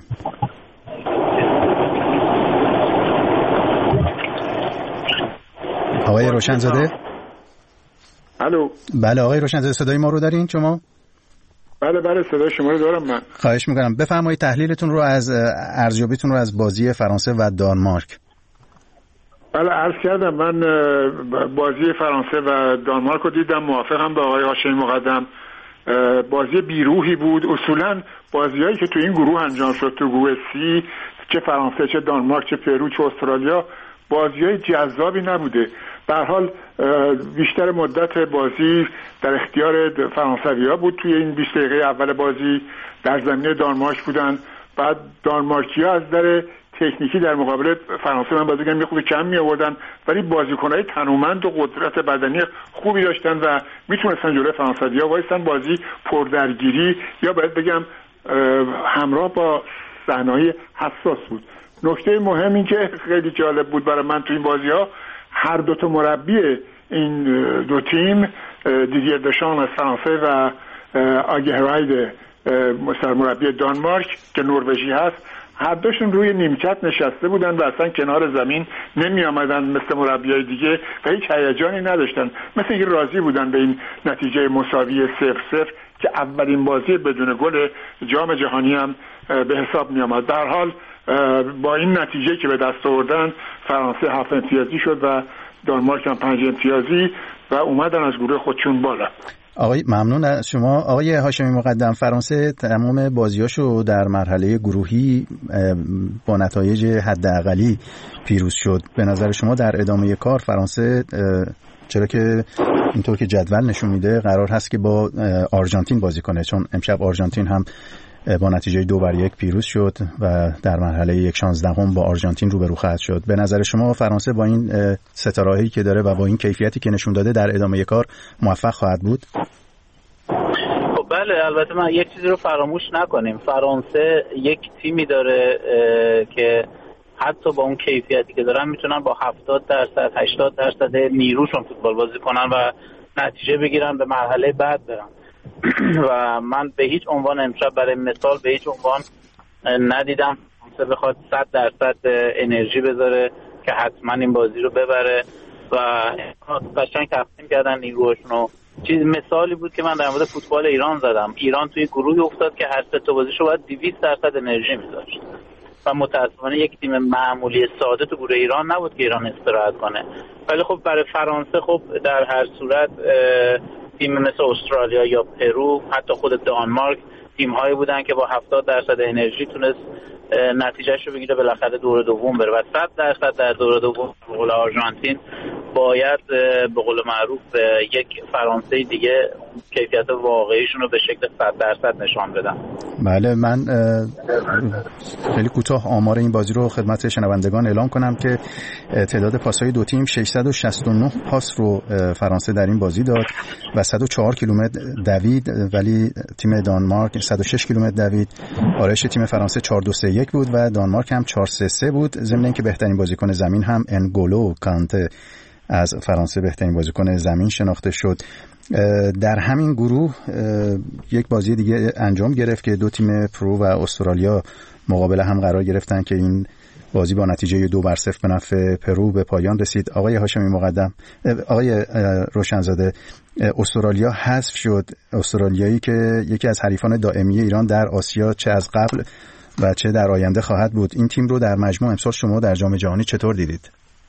آقای روشنزاده. الو. بله آقای روشنزاده، صدای ما رو دارین شما؟ بله بله صدای شما رو دارم من. خواهش میکنم بفرمایید تحلیلتون رو از ارزیابیتون رو از بازی فرانسه و دانمارک. بله عرض کردم من بازی فرانسه و دانمارک رو دیدم، موافقم با آقای هاشمی مقدم. بازی بیروحی بود. اصولا بازیایی که تو این گروه انجام شد، تو گروه سی، چه فرانسه چه دانمارک چه پرو چه استرالیا، بازیای جذابی نبوده. به هر حال بیشتر مدت بازی در اختیار فرانسوی‌ها بود. توی این بیست دقیقه اول بازی در زمینه دانمارک بودن. بعد دانمارکی‌ها از در تکنیکی در مقابل فرانسه من بازیکن میخواد کم می آوردن، ولی بازیکن‌های تنومند و قدرت بدنی خوبی داشتن و میتونستن جلوی فرانسوی‌ها وایسن. بازی پردرگیری یا باید بگم همراه با صحنه‌های حساس بود. نکته مهم این که خیلی جالب بود برای من تو این بازی‌ها، هر دو تا مربی این دو تیم، دیدیر دشان از فرانسه و آگهراید سرمربی دانمارک که نروژی هست، هر دوشون روی نیمکت نشسته بودن و اصلا کنار زمین نمی آمدن مثل مربیای دیگه و هیچ هیجانی نداشتن، مثل اینکه راضی بودن به این نتیجه مساوی صفر صفر که اولین بازی بدون گل جام جهانی هم به حساب می آمد. در حال با این نتیجه که به دست آوردن، فرانسه هفت امتیازی شد و دانمارک هم پنج امتیازی و اومدن از گروه خودشون بالا. آقای ممنون از شما آقای هاشمی مقدم. فرانسه تمام بازیاشو در مرحله گروهی با نتایج حداقلی پیروز شد. به نظر شما در ادامه کار فرانسه، چرا که اینطور که جدول نشون میده قرار هست که با آرژانتین بازی کنه، چون امشب آرژانتین هم با نتیجه دو بر یک پیروز شد و در مرحله یک شانزدهم با آرژانتین روبرو خواهد شد. به نظر شما فرانسه با این ستاره‌ای که داره و با این کیفیتی که نشون داده در ادامه کار موفق خواهد بود؟ خب بله، البته من یک چیزی رو فراموش نکنیم، فرانسه یک تیمی داره که حتی با اون کیفیتی که دارن میتونن با هفتاد درصد هشتاد درصد نیروشون فوتبال بازی کنن و نتیجه بگیرن، به مرحله بعد برن. و من به هیچ عنوان امشب برای مثال به هیچ عنوان ندیدم فرانسه بخواد صد درصد انرژی بذاره که حتما این بازی رو ببره و قشنگ تقسیم کردن نیروهاشونو. چیز مثالی بود که من در مورد فوتبال ایران زدم. ایران توی گروهی افتاد که هر سه تا بازیشو باید دویست درصد انرژی میذاشت و متاسفانه یک تیم معمولی ساده تو گروه ایران نبود که ایران استراحت کنه. ولی خب برای فرانسه خب در هر صورت تیم مثل استرالیا یا پرو، حتی خود دانمارک، تیم‌هایی بودن که با هفتاد درصد انرژی تونست نتیجهشو بگیره، بالاخره دور دوم بره و صد درصد در دور دوم به قول آرژانتین باید به قول معروف یک فرانسه دیگه کیفیت واقعیشون رو به شکل صد درصد نشان بدن. بله، من خیلی کوتاه آمار این بازی رو خدمت شنوندگان اعلام کنم که تعداد پاس‌های دو تیم ششصد و شصت و نه پاس رو فرانسه در این بازی داد و صد و چهار کیلومتر دوید، ولی تیم دانمارک صد و شش کیلومتر دوید. آرایش تیم فرانسه چهار دو سه یک بود و دانمارک هم چهار سه سه بود. ضمن اینکه بهترین بازیکن زمین هم انگولو کانته از فرانسه بهترین بازیکن زمین شناخته شد. در همین گروه یک بازی دیگه انجام گرفت که دو تیم پرو و استرالیا مقابل هم قرار گرفتن که این بازی با نتیجه دو بر صفر به نفع پرو به پایان رسید. آقای هاشمی مقدم، آقای روشنزاده، استرالیا حذف شد. استرالیایی که یکی از حریفان دائمی ایران در آسیا چه از قبل و چه در آینده خواهد بود. این تیم رو در مجموع امسال شما در جام جهانی چطور دیدید؟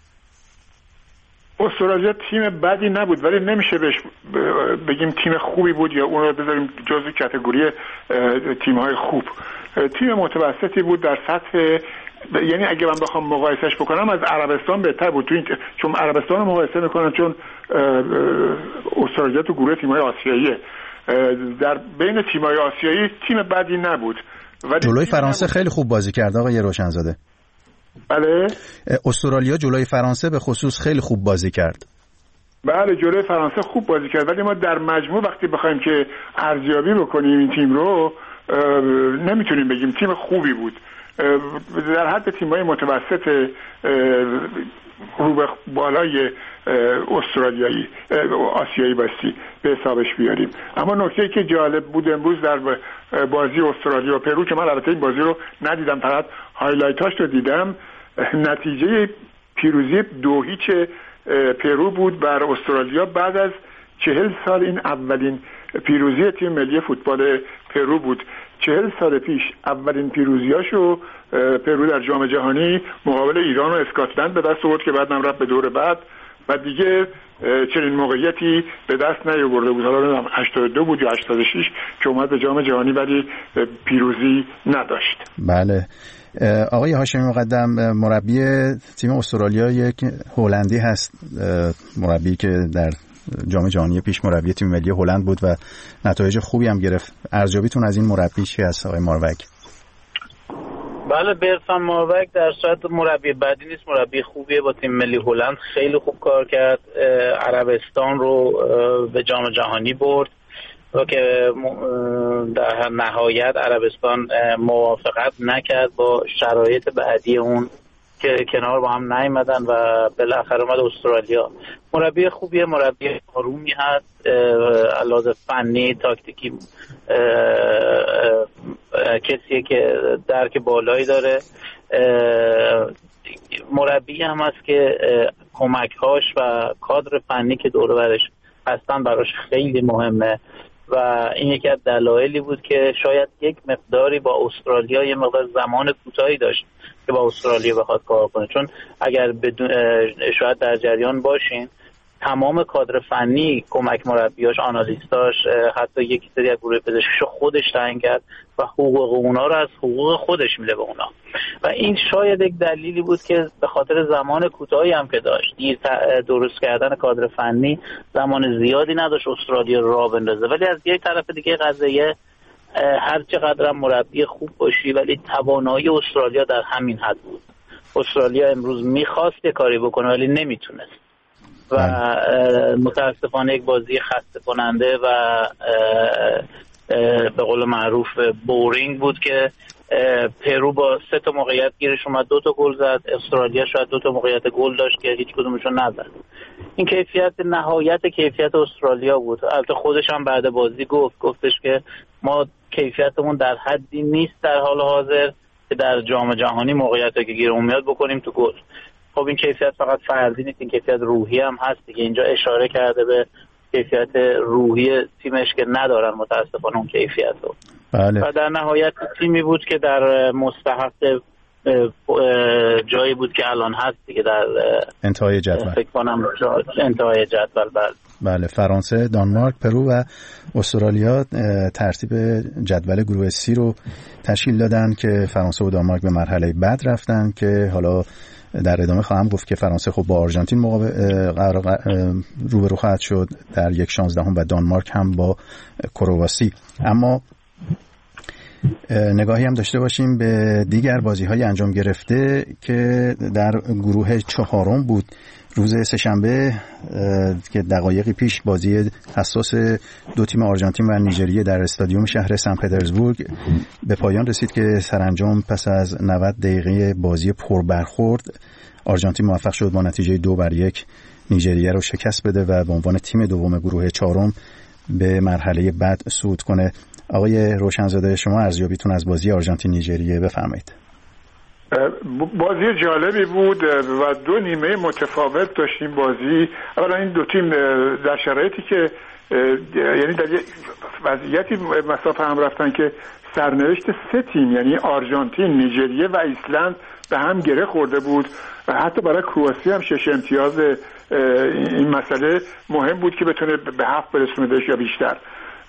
استرالیا تیم بدی نبود، ولی نمیشه بهش بگیم تیم خوبی بود یا اون رو بذاریم جزو کاتگوری تیم‌های خوب. تیم متوسطی بود در سطح، یعنی اگه من بخوام مقایسهش بکنم از عربستان بهتر بود، چون عربستان رو مقایسه میکنم چون استرالیا تو گروه تیم‌های آسیاییه. در بین تیم‌های آسیایی تیم بدی نبود. جلوی فرانسه خیلی خوب بازی کرد آقای روشنزاده. بله، استرالیا جلوی فرانسه به خصوص خیلی خوب بازی کرد. بله، جلوی فرانسه خوب بازی کرد، ولی ما در مجموع وقتی بخوایم که ارزیابی بکنیم این تیم رو نمیتونیم بگیم تیم خوبی بود. در حد تیم‌های متوسط رو به بالای استرالیایی آسیایی باستی به حسابش بیاریم. اما نکته‌ای که جالب بود امروز در بازی استرالیا و پرو که من البته این بازی رو ندیدم، فقط هایلایتاش رو دیدم، نتیجه پیروزی دو هیچ پرو بود بر استرالیا. بعد از چهل سال این اولین پیروزی تیم ملی فوتبال پرو بود. چهل سال پیش اولین پیروزیاشو پرو در جام جهانی مقابل ایران و اسکاتلند به دست آورد که بعد هم رفت به دور بعد و دیگه چنین موقعیتی به دست نیاورده بود. حالا نمیدونم هشتاد و دو بود یا هشتاد و شش که اومد به جام جهانی ولی پیروزی نداشت. بله، آقای هاشمی مقدم، مربی تیم استرالیا یک هلندی هست، مربی که در جام جهانی پیش مربی تیم ملی هلند بود و نتایج خوبی هم گرفت. ارزیابیتون از این مربی چی هست آقای ماروک؟ بله، برسان ماروک در صورت مربی بدی نیست، مربی خوبیه. با تیم ملی هلند خیلی خوب کار کرد، عربستان رو به جام جهانی برد و که در نهایت عربستان موافقت نکرد با شرایط بعدی اون که کنار با هم نیامدن و بالاخره اومد استرالیا. مربی خوبیه، مربی آرومی هست، علاوه فنی تاکتیکی کسیه که درک بالایی داره. مربی هم هست که کمک‌هاش و کادر فنی که دور و برش هستن براش خیلی مهمه و این یکی از دلایلی بود که شاید یک مقداری با استرالیا یه مقدار زمان کوتاهی داشت که با استرالیا بخواد کار کنه، چون اگر بدون شاید در جریان باشین تمام کادر فنی، کمک مربیاش، آنالیستاش، حتی یک سری از گروه پزشکیشو خودش تعیین کرد و حقوق اونا رو از حقوق خودش میده به اونا و این شاید یک دلیلی بود که به خاطر زمان کوتاهی هم که داشت دیر درست کردن کادر فنی زمان زیادی نداشت استرالیا رو راه بندازه. ولی از یک طرف دیگه قضیه هر چقدر مربی خوب باشی ولی توانایی استرالیا در همین حد بود. استرالیا امروز میخواست یه کاری بکنه ولی نمیتونست و متاسفانه یک بازی خسته کننده و به قول معروف بورینگ بود که پرو با سه تا موقعیت گیرش اومد، دو تا گل زد. استرالیا شاید دو تا موقعیت گل داشت که هیچ کدومشون نزد. این کیفیت نهایت کیفیت استرالیا بود. البته خودش هم بعد بازی گفت گفتش که ما کیفیتمون در حدی نیست در حال حاضر که در جام جهانی موقعیتی که گیرمون میاد بکنیم تو گل. خب این کیفیت فقط فردی نیست، این کیفیت روحی هم هست دیگه. اینجا اشاره کرده به کیفیت روحی تیمش که ندارن متاسفانه اون کیفیت رو. بله. و در نهایت تیمی بود که در مستحق جایی بود که الان هست دیگه، در انتهای جدول فکر کنم انتهای جدول. بله بله فرانسه، دانمارک، پرو و استرالیا ترتیب جدول گروه سی رو تشکیل دادن که فرانسه و دانمارک به مرحله بعد رفتن که حالا در ادامه خواهم گفت که فرانسه خب با آرژانتین قرار روبرو خواهد شد در یک شانزدهم و دانمارک هم با کرواسی. اما نگاهی هم داشته باشیم به دیگر بازی‌های انجام گرفته که در گروه چهارم بود. روز سه‌شنبه که دقایقی پیش بازی حساس دو تیم آرژانتین و نیجریه در استادیوم شهر سن پترزبورگ به پایان رسید که سرانجام پس از نود دقیقه بازی پربرخورد آرژانتین موفق شد با نتیجه دو بر یک نیجریه رو شکست بده و به عنوان تیم دوم گروه چهارم به مرحله بعد صعود کنه. آقای روشنزاده شما ارزیابیتون از بازی آرژانتین نیجریه بفرمایید. بازی جالبی بود و دو نیمه متفاوت داشتیم بازی. اولا این دو تیم در شرایطی که یعنی در وضعیتی مسافه هم رفتن که سرنوشت سه تیم یعنی آرژانتین، نیجریه و ایسلند به هم گره خورده بود و حتی برای کرواسی هم شش امتیاز این مسئله مهم بود که بتونه به هفت برسوندهش یا بیشتر.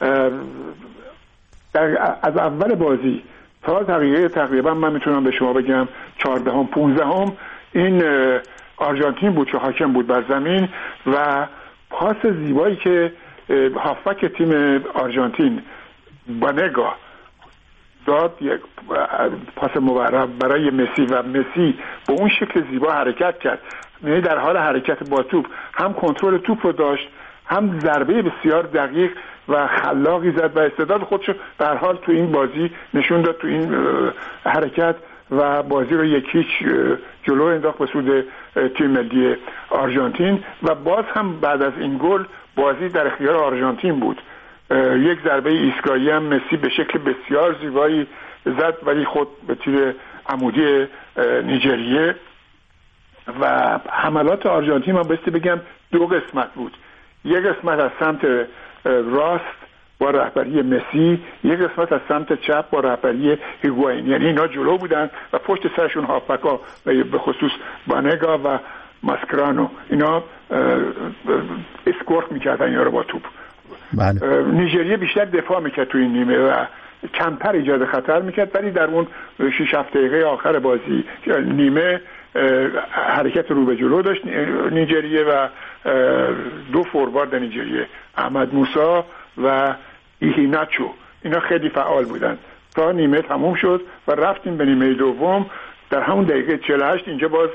از اول بازی تا دقیقه تقریبا من میتونم به شما بگم چهاردهم پونزدهم این آرژانتین بود که حاکم بود بر زمین و پاس زیبایی که هافبک تیم آرژانتین بانگا داد، یک پاس مورب برای مسی و مسی به اون شکل زیبا حرکت کرد، یعنی در حال حرکت با توپ هم کنترل توپ رو داشت هم ضربه بسیار دقیق و خلاقی زد و استعداد خودشو به هر حال تو این بازی نشون داد تو این حرکت و بازی رو یکیچ جلو انداخت به سود تیم ملی آرژانتین و باز هم بعد از این گل بازی در اختیار آرژانتین بود. یک ضربه ایستگاهی هم مسی به شکل بسیار زیبایی زد ولی خود به تیر عمودی نیجریه و حملات آرژانتین من بایستی بگم دو قسمت بود. یک قسمت از سمت راست با رهبری مسی، یک قسمت از سمت چپ با رهبری هیگواین، یعنی اینا جلو بودن و پشت سرشون هافبکا به خصوص بانگا و ماسکرانو اینا اسکورت میکردن اینا رو با توپ. بله. نیجریه بیشتر دفاع میکرد تو این نیمه و کمتر ایجاد خطر میکرد ولی در اون شش هفت دقیقه آخر بازی نیمه حرکت رو به جلو داشت نیجریه و دو فوروارد نیجریه احمد موسی و ایهیناچو اینا خیلی فعال بودن تا نیمه تموم شد و رفتیم به نیمه دوم. در همون دقیقه چهل و هشت اینجا باز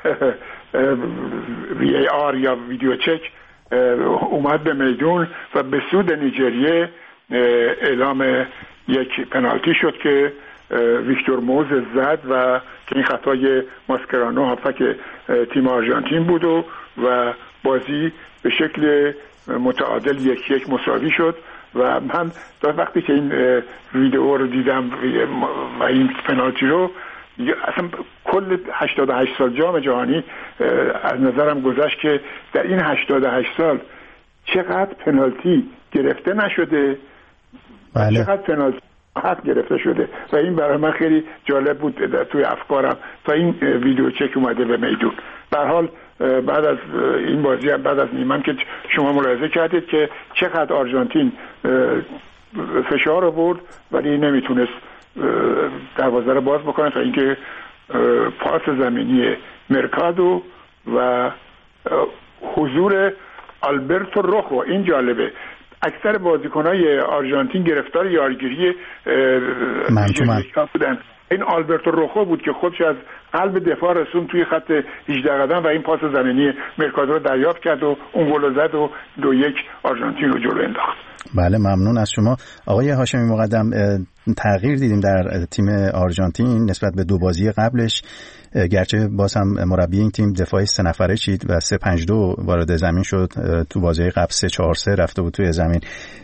وی ای آر یا ویدیو چک اومد به میدون و به سود نیجریه اعلام یک پنالتی شد که ویکتور موزز زد و که این خطای ماسکرانو هافک تیم آرژانتین بود و, و بازی به شکل متعادل یک یک مساوی شد و من وقتی که این ویدیو رو دیدم و این پنالتی رو اصلا کل هشتاد و هشت سال جام جهانی از نظرم گذشت که در این هشتاد و هشت سال چقدر پنالتی گرفته نشده بله. چقدر پنالتی حق گرفته شده و این برای من خیلی جالب بود توی افکارم تا این ویدیو چک اومده به میدون. به هر حال بعد از این بازی بعد از نیمه که شما ملاحظه کردید که چقدر آرژانتین فشار آورد ولی نمیتونست دروازه رو باز بکنه تا اینکه پاس زمینی مرکادو و حضور آلبرتو روخو، این جالبه، اکثر بازیکن‌های آرژانتین گرفتار یارگیری نیجریه بودن. این آلبرتو روخو بود که خودش از قلب دفاع رسون توی خط هجده قدم و این پاس زمینی مرکادو رو دریافت کرد و اون گل زد و دو یک آرژانتین رو جلو انداخت. بله ممنون از شما آقای هاشمی مقدم. تغییر دیدیم در تیم آرژانتین نسبت به دو بازی قبلش، گرچه باز هم مربی این تیم دفاعی سه نفره چید و سه پنج دو وارد زمین شد، تو بازی قبل سه چهار سه رفته بود توی زمین.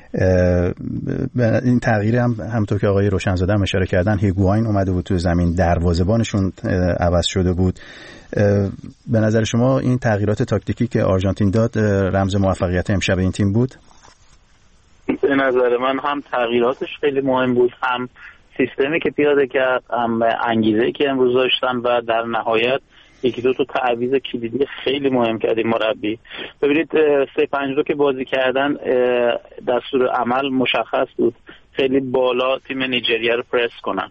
این تغییر هم همونطور که آقای روشنزاده هم اشاره کردن، هیگواین اومده بود توی زمین، دروازه‌بانشون عوض شده بود. به نظر شما این تغییرات تاکتیکی که آرژانتین داد رمز موفقیت امشب این تیم بود؟ به نظر من هم تغییراتش خیلی مهم بود، هم سیستمی که پیاده کرد، هم انگیزه‌ای که امروز داشتن و در نهایت یکی دو تا تعویض کلیدی خیلی مهم کردیم مربی. ببینید سه پنج دو که بازی کردن دستور عمل مشخص بود، خیلی بالا تیم نیجریه رو پرس کنن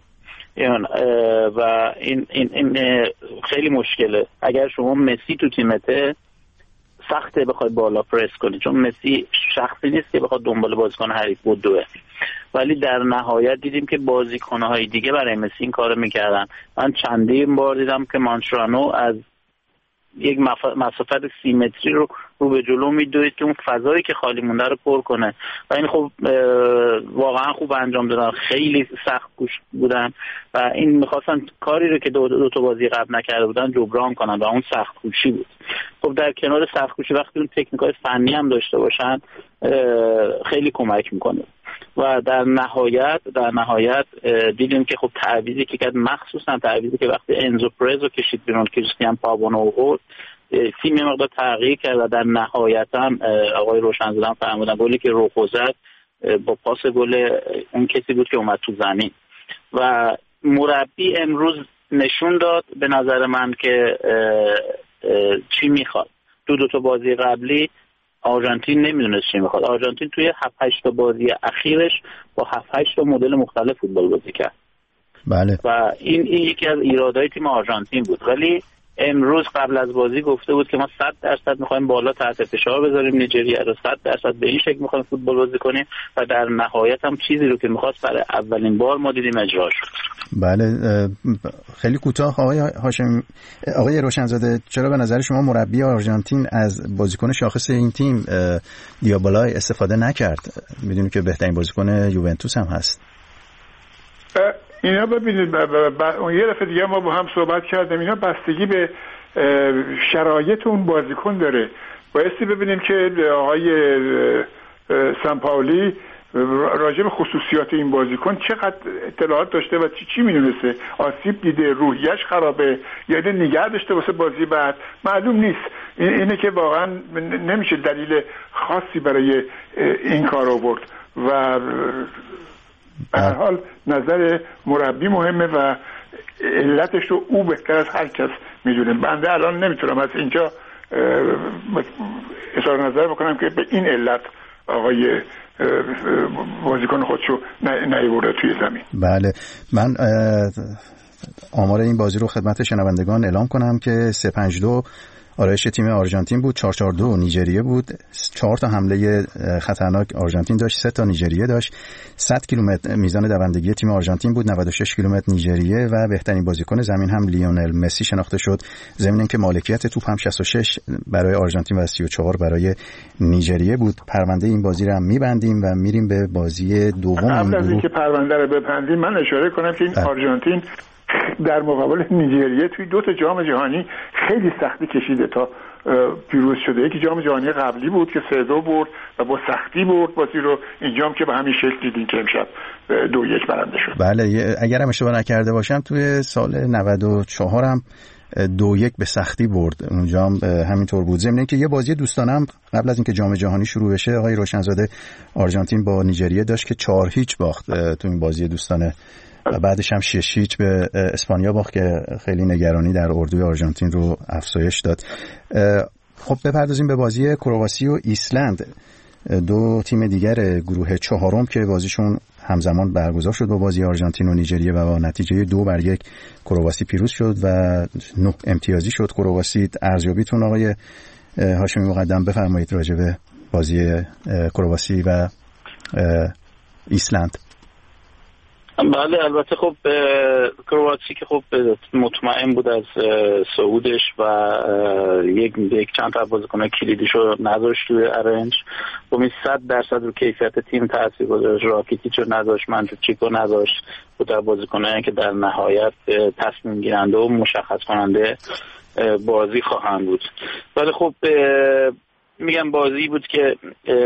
و این, این, این خیلی مشکله. اگر شما مسی تو تیمته سخته بخوای بالا پرس کنی، چون مسی شخصی نیست که بخواد دنبال بازیکن حریف بدوه، ولی در نهایت دیدیم که بازیکن‌های دیگه برای مسی این کارو میکردن. من چندین بار دیدم که مانچرانو از یک مسافت سی متری رو رو به جلو میدوید که اون فضایی که خالی مونده رو پر کنه و این خب واقعا خوب انجام دادن، خیلی سخت کوش بودن و این میخواستن کاری رو که دو, دو تا بازی قبل نکرده بودن جبران کنن و اون سخت کوشی بود. خب در کنار سخت کوشی وقتی اون تکنیک‌های فنی هم داشته باشن خیلی کمک میکنه و در نهایت در نهایت دیدیم که خب تعویضی که کرد، مخصوصا تعویضی که وقتی انزو پرزو کشید بیرون، کریستیان پاوانو آورد، تیم یه مقدار تغییر کرد و در نهایت هم آقای روشنزاده هم فرمودن گلی که روخو زد با پاس گل اون کسی بود که اومد تو زمین و مربی امروز نشون داد به نظر من که چی میخواد. دو دو تا بازی قبلی آرژانتین نمیدونست چی میخواد. آرژانتین توی هفت هشت تا بازی اخیرش با هفت هشت تا مدل مختلف فوتبال بازی کرد. بله. و این, این یکی از ایرادهای تیم آرژانتین بود، ولی امروز قبل از بازی گفته بود که ما صد درصد میخوایم بالا تحت فشار بذاریم نیجریه رو، صد درصد به این شکل میخوایم فوتبال بازی کنیم و در نهایت هم چیزی رو که میخواست برای اولین بار ما دیدیم اجرا شد. بله. خیلی کوتاه آقای هاشمی، آقای روشنزاده، چرا به نظر شما مربی آرژانتین از بازیکن شاخص این تیم دیابالای استفاده نکرد؟ میدونیم که بهترین بازیکن یوونتوس هم هست. اینا ببینید اون یه دفعه دیگه ما با هم صحبت کردیم، اینا بستگی به شرایط اون بازیکن داره. بایستی ببینیم که آقای سامپائولی راجع به خصوصیات این بازیکن چقدر اطلاعات داشته و چی چی میدونسته، آسیب دیده، روحیش خرابه یا نگه داشته واسه بازی بعد، معلوم نیست. اینه که واقعا نمیشه دلیل خاصی برای این کار آورد و به هر حال نظر مربی مهمه و علتش رو او بهتر از هر کس میدونه. بنده الان نمیتونم از اینجا اظهار نظر بکنم که به این علت آقای بازیکن خودشو نیورده توی زمین. بله، من آمار این بازی رو خدمت شنوندگان اعلام کنم که سه پنج دو آرایش تیم آرژانتین بود، چهار چهار دو نیجریه بود، چهار تا حمله خطرناک آرژانتین داشت، سه تا نیجریه داشت. صد کیلومتر میزان دوندگی تیم آرژانتین بود، نود و شش کیلومتر نیجریه و بهترین بازیکن زمین هم لیونل مسی شناخته شد. ضمن اینکه مالکیت توپ هم شصت و شش برای آرژانتین و سی و چهار برای نیجریه بود. پرونده این بازی رو هم میبندیم و میریم به بازی دوم. قبل از اینکه پرونده رو ببندیم من اشاره کنم که این آرژانتین در مقابل نیجریه توی دو تا جام جهانی خیلی سختی کشیده تا پیروز شده. یکی جام جهانی قبلی بود که سه دو برد و با سختی برد بازی رو، اینجا هم که به همین شکل دیدین که امشب دو یک برنده شد. بله، اگرم اشتباه نکرده باشم توی سال نود و چهار هم دو یک به سختی برد، اونجا هم همینطور بود. ضمن اینکه یه بازی دوستانه هم قبل از اینکه جام جهانی شروع بشه آقای روشنزاده آرژانتین با نیجریه داشت که چهار هیچ باخت تو این بازی دوستانه و بعدش هم شش هیچ به اسپانیا باخت که خیلی نگرانی در اردوی آرژانتین رو افزایش داد. خب بپردازیم به بازی کرواسی و ایسلند، دو تیم دیگر گروه چهارم که بازیشون همزمان برگزار شد با بازی آرژانتین و نیجریه و با نتیجه دو بر یک کرواسی پیروز شد و نه امتیازی شد کرواسی. ارزیابیتون آقای هاشمی مقدم بفرمایید راجع به بازی کرواسی و ایسلند. بله البته خب کرواسی که خب مطمئن بود از صعودش و یک یک چند تا بازیکن کلیدیشو نداشت توی ارنج. خب صد درصد رو کیفیت تیم تاثیر گذاشت. راکیتیچو نداشت، منچوچیکو نداشت، بود در بازیکنایی که در نهایت تصمیم گیرنده و مشخص کننده بازی خواهند بود. ولی خب میگم بازی بود که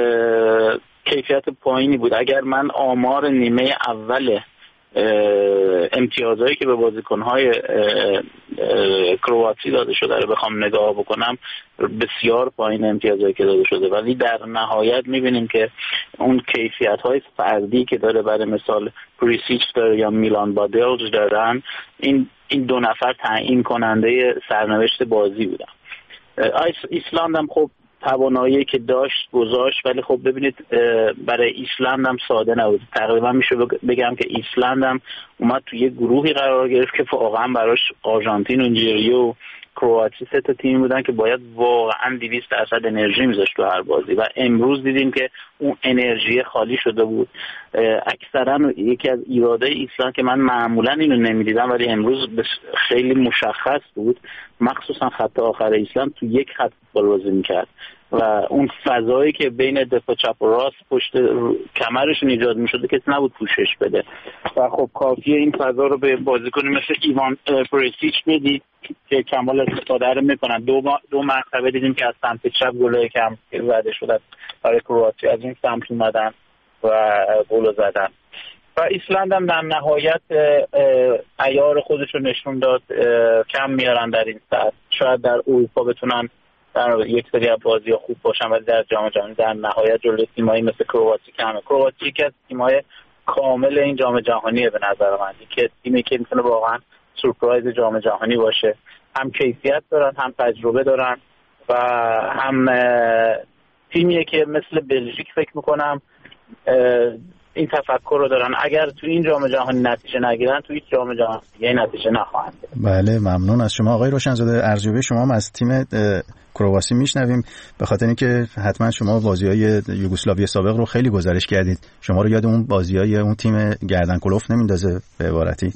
کیفیت پایینی بود. اگر من آمار نیمه اول امتیازهایی که به بازیکن‌های کرواسی داده شده رو بخوام نگاه بکنم، بسیار پایین امتیازهایی که داده شده، ولی در نهایت می‌بینیم که اون کیفیت‌های فردی که داره، برای مثال پریسیچ داره یا میلان بادلج دارن، این این دو نفر تعیین کننده سرنوشت بازی بودن. ایسلند هم خب توانایی که داشت گذاشت، ولی خب ببینید برای ایسلند هم ساده نبود. تقریبا میشه بگم که ایسلند هم اومد توی یه گروهی قرار گرفت که واقعا براش آرژانتین و نیجریه و کرواسی سه تا تیم بودن که باید واقعا دویست درصد انرژی میذاشت تو هر بازی و امروز دیدیم که اون انرژی خالی شده بود. اکثرا یکی از ایراده ایسلند که من معمولا اینو نمیدیدم ولی امروز خیلی مشخص بود، مخصوصا خط آخر ایسلند تو یک خط فوتبال بازی میکرد و اون فضایی که بین دفاع چپ و راست پشت کمرشون ایجاد میشده کسی نبود پوشش بده و خب کافیه این فضا رو به بازیکنی مثل ایوان پریسیچ میدید که کمال استفاده رو میکنن. دو دو مرتبه دیدیم که از سمت چپ گل کم زده شده برای کرواسی، از این سمت اومدن و گل زدن و ایسلند هم در نهایت عیار خودش رو نشون داد. کم میارن در این سطح، شاید در اروپا بتونن در یک سری از بازی‌ها خوب باشن ولی در جام جهانی در نهایت جلوی تیمایی مثل کرواسی کمه. کرواسی که از تیم‌های کامل این جام جهانیه به نظر من، که تیمی که میتونه واقعا سورپرایز جام جهانی باشه. هم کیفیت دارن، هم تجربه دارن و هم تیمیه که مثل بلژیک فکر میکنم این تفکر رو دارن، اگر تو این جام جهانی نتیجه نگیرن تو هیچ جام جهانی دیگه نتیجه نخواهند. بله ممنون از شما آقای روشنزاده. ارزیابی شما هم از تیم کرواسی میشنویم، به خاطر اینکه حتما شما بازی‌های یوگسلاوی سابق رو خیلی گزارش کردید. شما رو یاد اون بازی‌های اون تیم گردن کلوف نمیندازه به عبارتی؟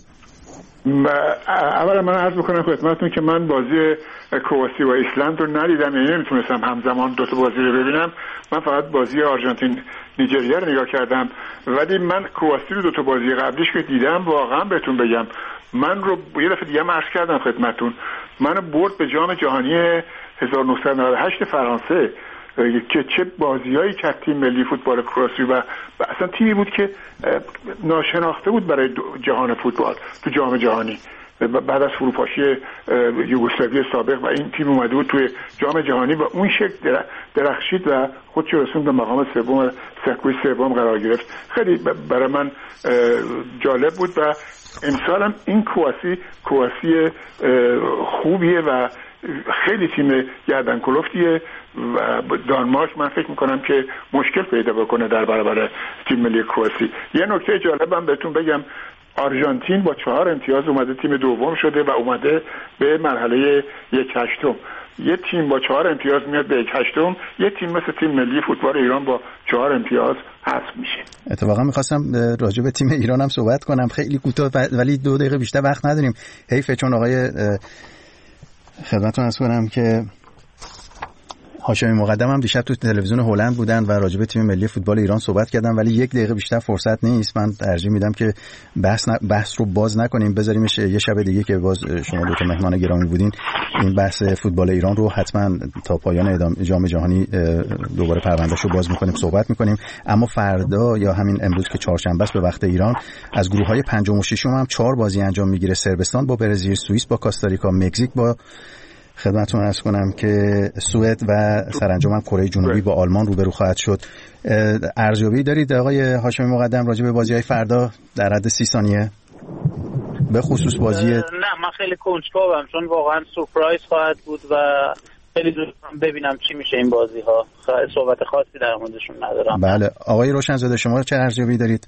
اولا من عرض بکنم خدمتتون که من بازی کرواسی و ایسلند رو ندیدم، یعنی نمیتونستم همزمان دو تا بازی رو ببینم. من فقط بازی آرژانتین نیجریه رو نگاه کردم، ولی من کرواسی رو دو تا بازی قبلیش که دیدم واقعا بهتون بگم من رو یه دفعه دیگه عرض کردم خدمتتون، منو برد به جام جهانی هزار و نهصد و نود و هشت فرانسه که چه بازیایی کرد تیم ملی فوتبال کرواسی و اصلا تیمی بود که ناشناخته بود برای جهان فوتبال تو جام جهانی بعد از فروپاشی یوگسلاوی سابق و این تیم اومده بود توی جام جهانی و اون شکل درخشید و خودش رسوند به مقام سوم، سکوی سوم قرار گرفت. خیلی برای من جالب بود و امسال هم این کرواسی کرواسی خوبیه و خیلی تیم گردن کلفتیه و دانمارک من فکر میکنم که مشکل پیدا بکنه در برابر تیم ملی کرواسی. یه نکته جالبم بهتون بگم، آرژانتین با چهار امتیاز اومده تیم دوم شده و اومده به مرحله یک هشتم. یه تیم با چهار امتیاز میاد به یک هشتم، یه تیم مثل تیم ملی فوتبال ایران با چهار امتیاز حذف میشه. اتفاقا میخواستم راجع به تیم ایران هم صحبت کنم، خیلی کوتاه ولی دو دقیقه بیشتر وقت نداریم. حیفه، چون آقای خدمتتون عرض کنم که هاشمی مقدم هم دیشب تو تلویزیون هلند بودن و راجع به تیم ملی فوتبال ایران صحبت کردن، ولی یک دقیقه بیشتر فرصت نیست. من ترجیح میدم که بحث ن... بحث رو باز نکنیم، بذاریمش یه شب دیگه که باز شما دو تا مهمان گرامی بودین. این بحث فوتبال ایران رو حتما تا پایان ادامه جام جهانی دوباره پروندهشو باز میکنیم، صحبت میکنیم. اما فردا یا همین امروز که چهارشنبه است به وقت ایران، از گروه‌های پنجم و ششم هم چهار بازی انجام میگیره. صربستان با برزیل، سوئیس با کاستاریکا، مکزیک با خدمتتون عرض کنم که سوئد و سرانجام هم کره جنوبی با آلمان روبرو خواهد شد. ارزیابی دارید آقای هاشمی مقدم راجع به بازی‌های فردا در حد سی ثانیه؟ به خصوص بازی نه من خیلی کنجکاوم چون واقعا سورپرایز خواهد بود و خیلی دوست دارم ببینم چی میشه این بازی‌ها. صحبت خاصی در موردشون ندارم. بله آقای روشنزاده شما چه ارزیابی دارید؟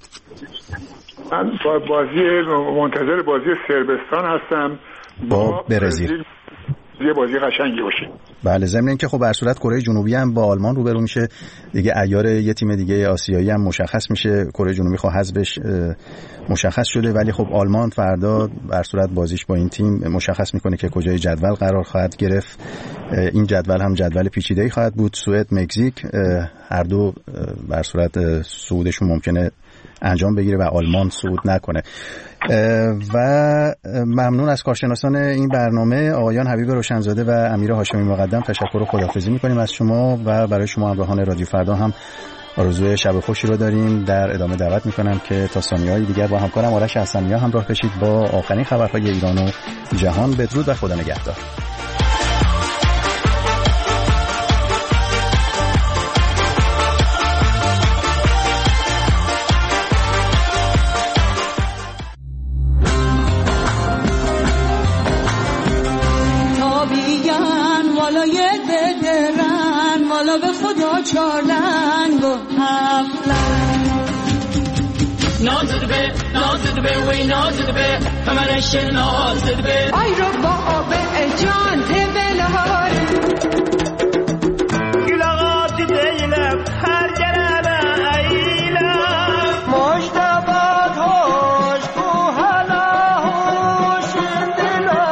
من با بازی منتظر بازی صربستان هستم با برزیل. بازی بازی قشنگی باشه. بله، ضمن اینکه خب به هر صورت کره جنوبی هم با آلمان روبرو میشه دیگه، عیار یه تیم دیگه آسیایی هم مشخص میشه، کره جنوبی خب حذفش مشخص شده، ولی خب آلمان فردا به هر صورت بازیش با این تیم مشخص میکنه که کجای جدول قرار خواهد گرفت. این جدول هم جدول پیچیده‌ای خواهد بود. سوئد، مکزیک هر دو به هر صورت صعودشون ممکنه انجام بگیره و آلمان صعود نکنه. و ممنون از کارشناسان این برنامه آقایان حبیب روشنزاده و امیر هاشمی مقدم. تشکر و خداحافظی می‌کنیم از شما و برای شما همراهان رادیو فردا هم آرزوی شب خوشی رو داریم. در ادامه دعوت می‌کنم که تا ثانیه‌های دیگر با همکارم آرش حسنی‌ها همراه بشید با آخرین خبرهای ایران و جهان. بدرود و خدا نگهدار. به خدا چارلنگ و هفلنگ نازد به نازد به وی نازد به همرش نازد به ای رو با آب جان تبلهار گلاغات دیلم هر جرم ایلم مجتبات هوش کو حالا هوش دلا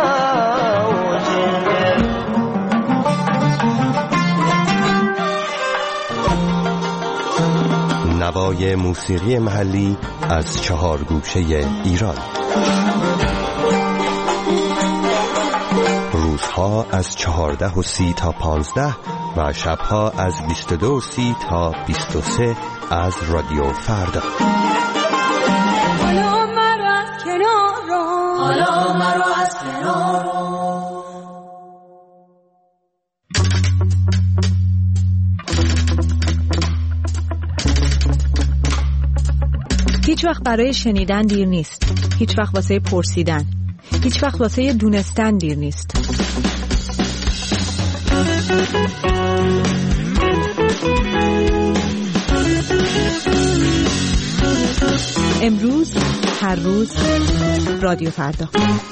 نوای موسیقی محلی از چهار گوشه ایران. روزها از چهارده و سی تا پانزده و شبها از بیست و دو و سی تا بیست و سه از رادیو فردا. حالا مرا از کنار حالا مرا از کنار هیچ وقت برای شنیدن دیر نیست. هیچ وقت واسه پرسیدن. هیچ وقت واسه دونستن دیر نیست. امروز، هر روز، رادیو فردا.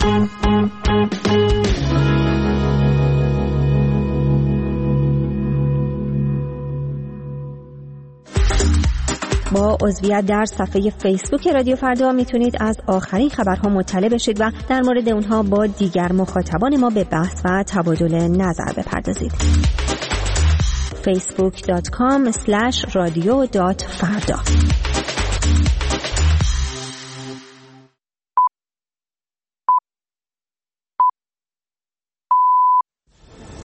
با عضویت در صفحه فیسبوک رادیو فردا میتونید از آخرین خبرها مطلع بشید و در مورد اونها با دیگر مخاطبان ما به بحث و تبادل نظر بپردازید. فیسبوک دات کام اسلش رادیو دات فردا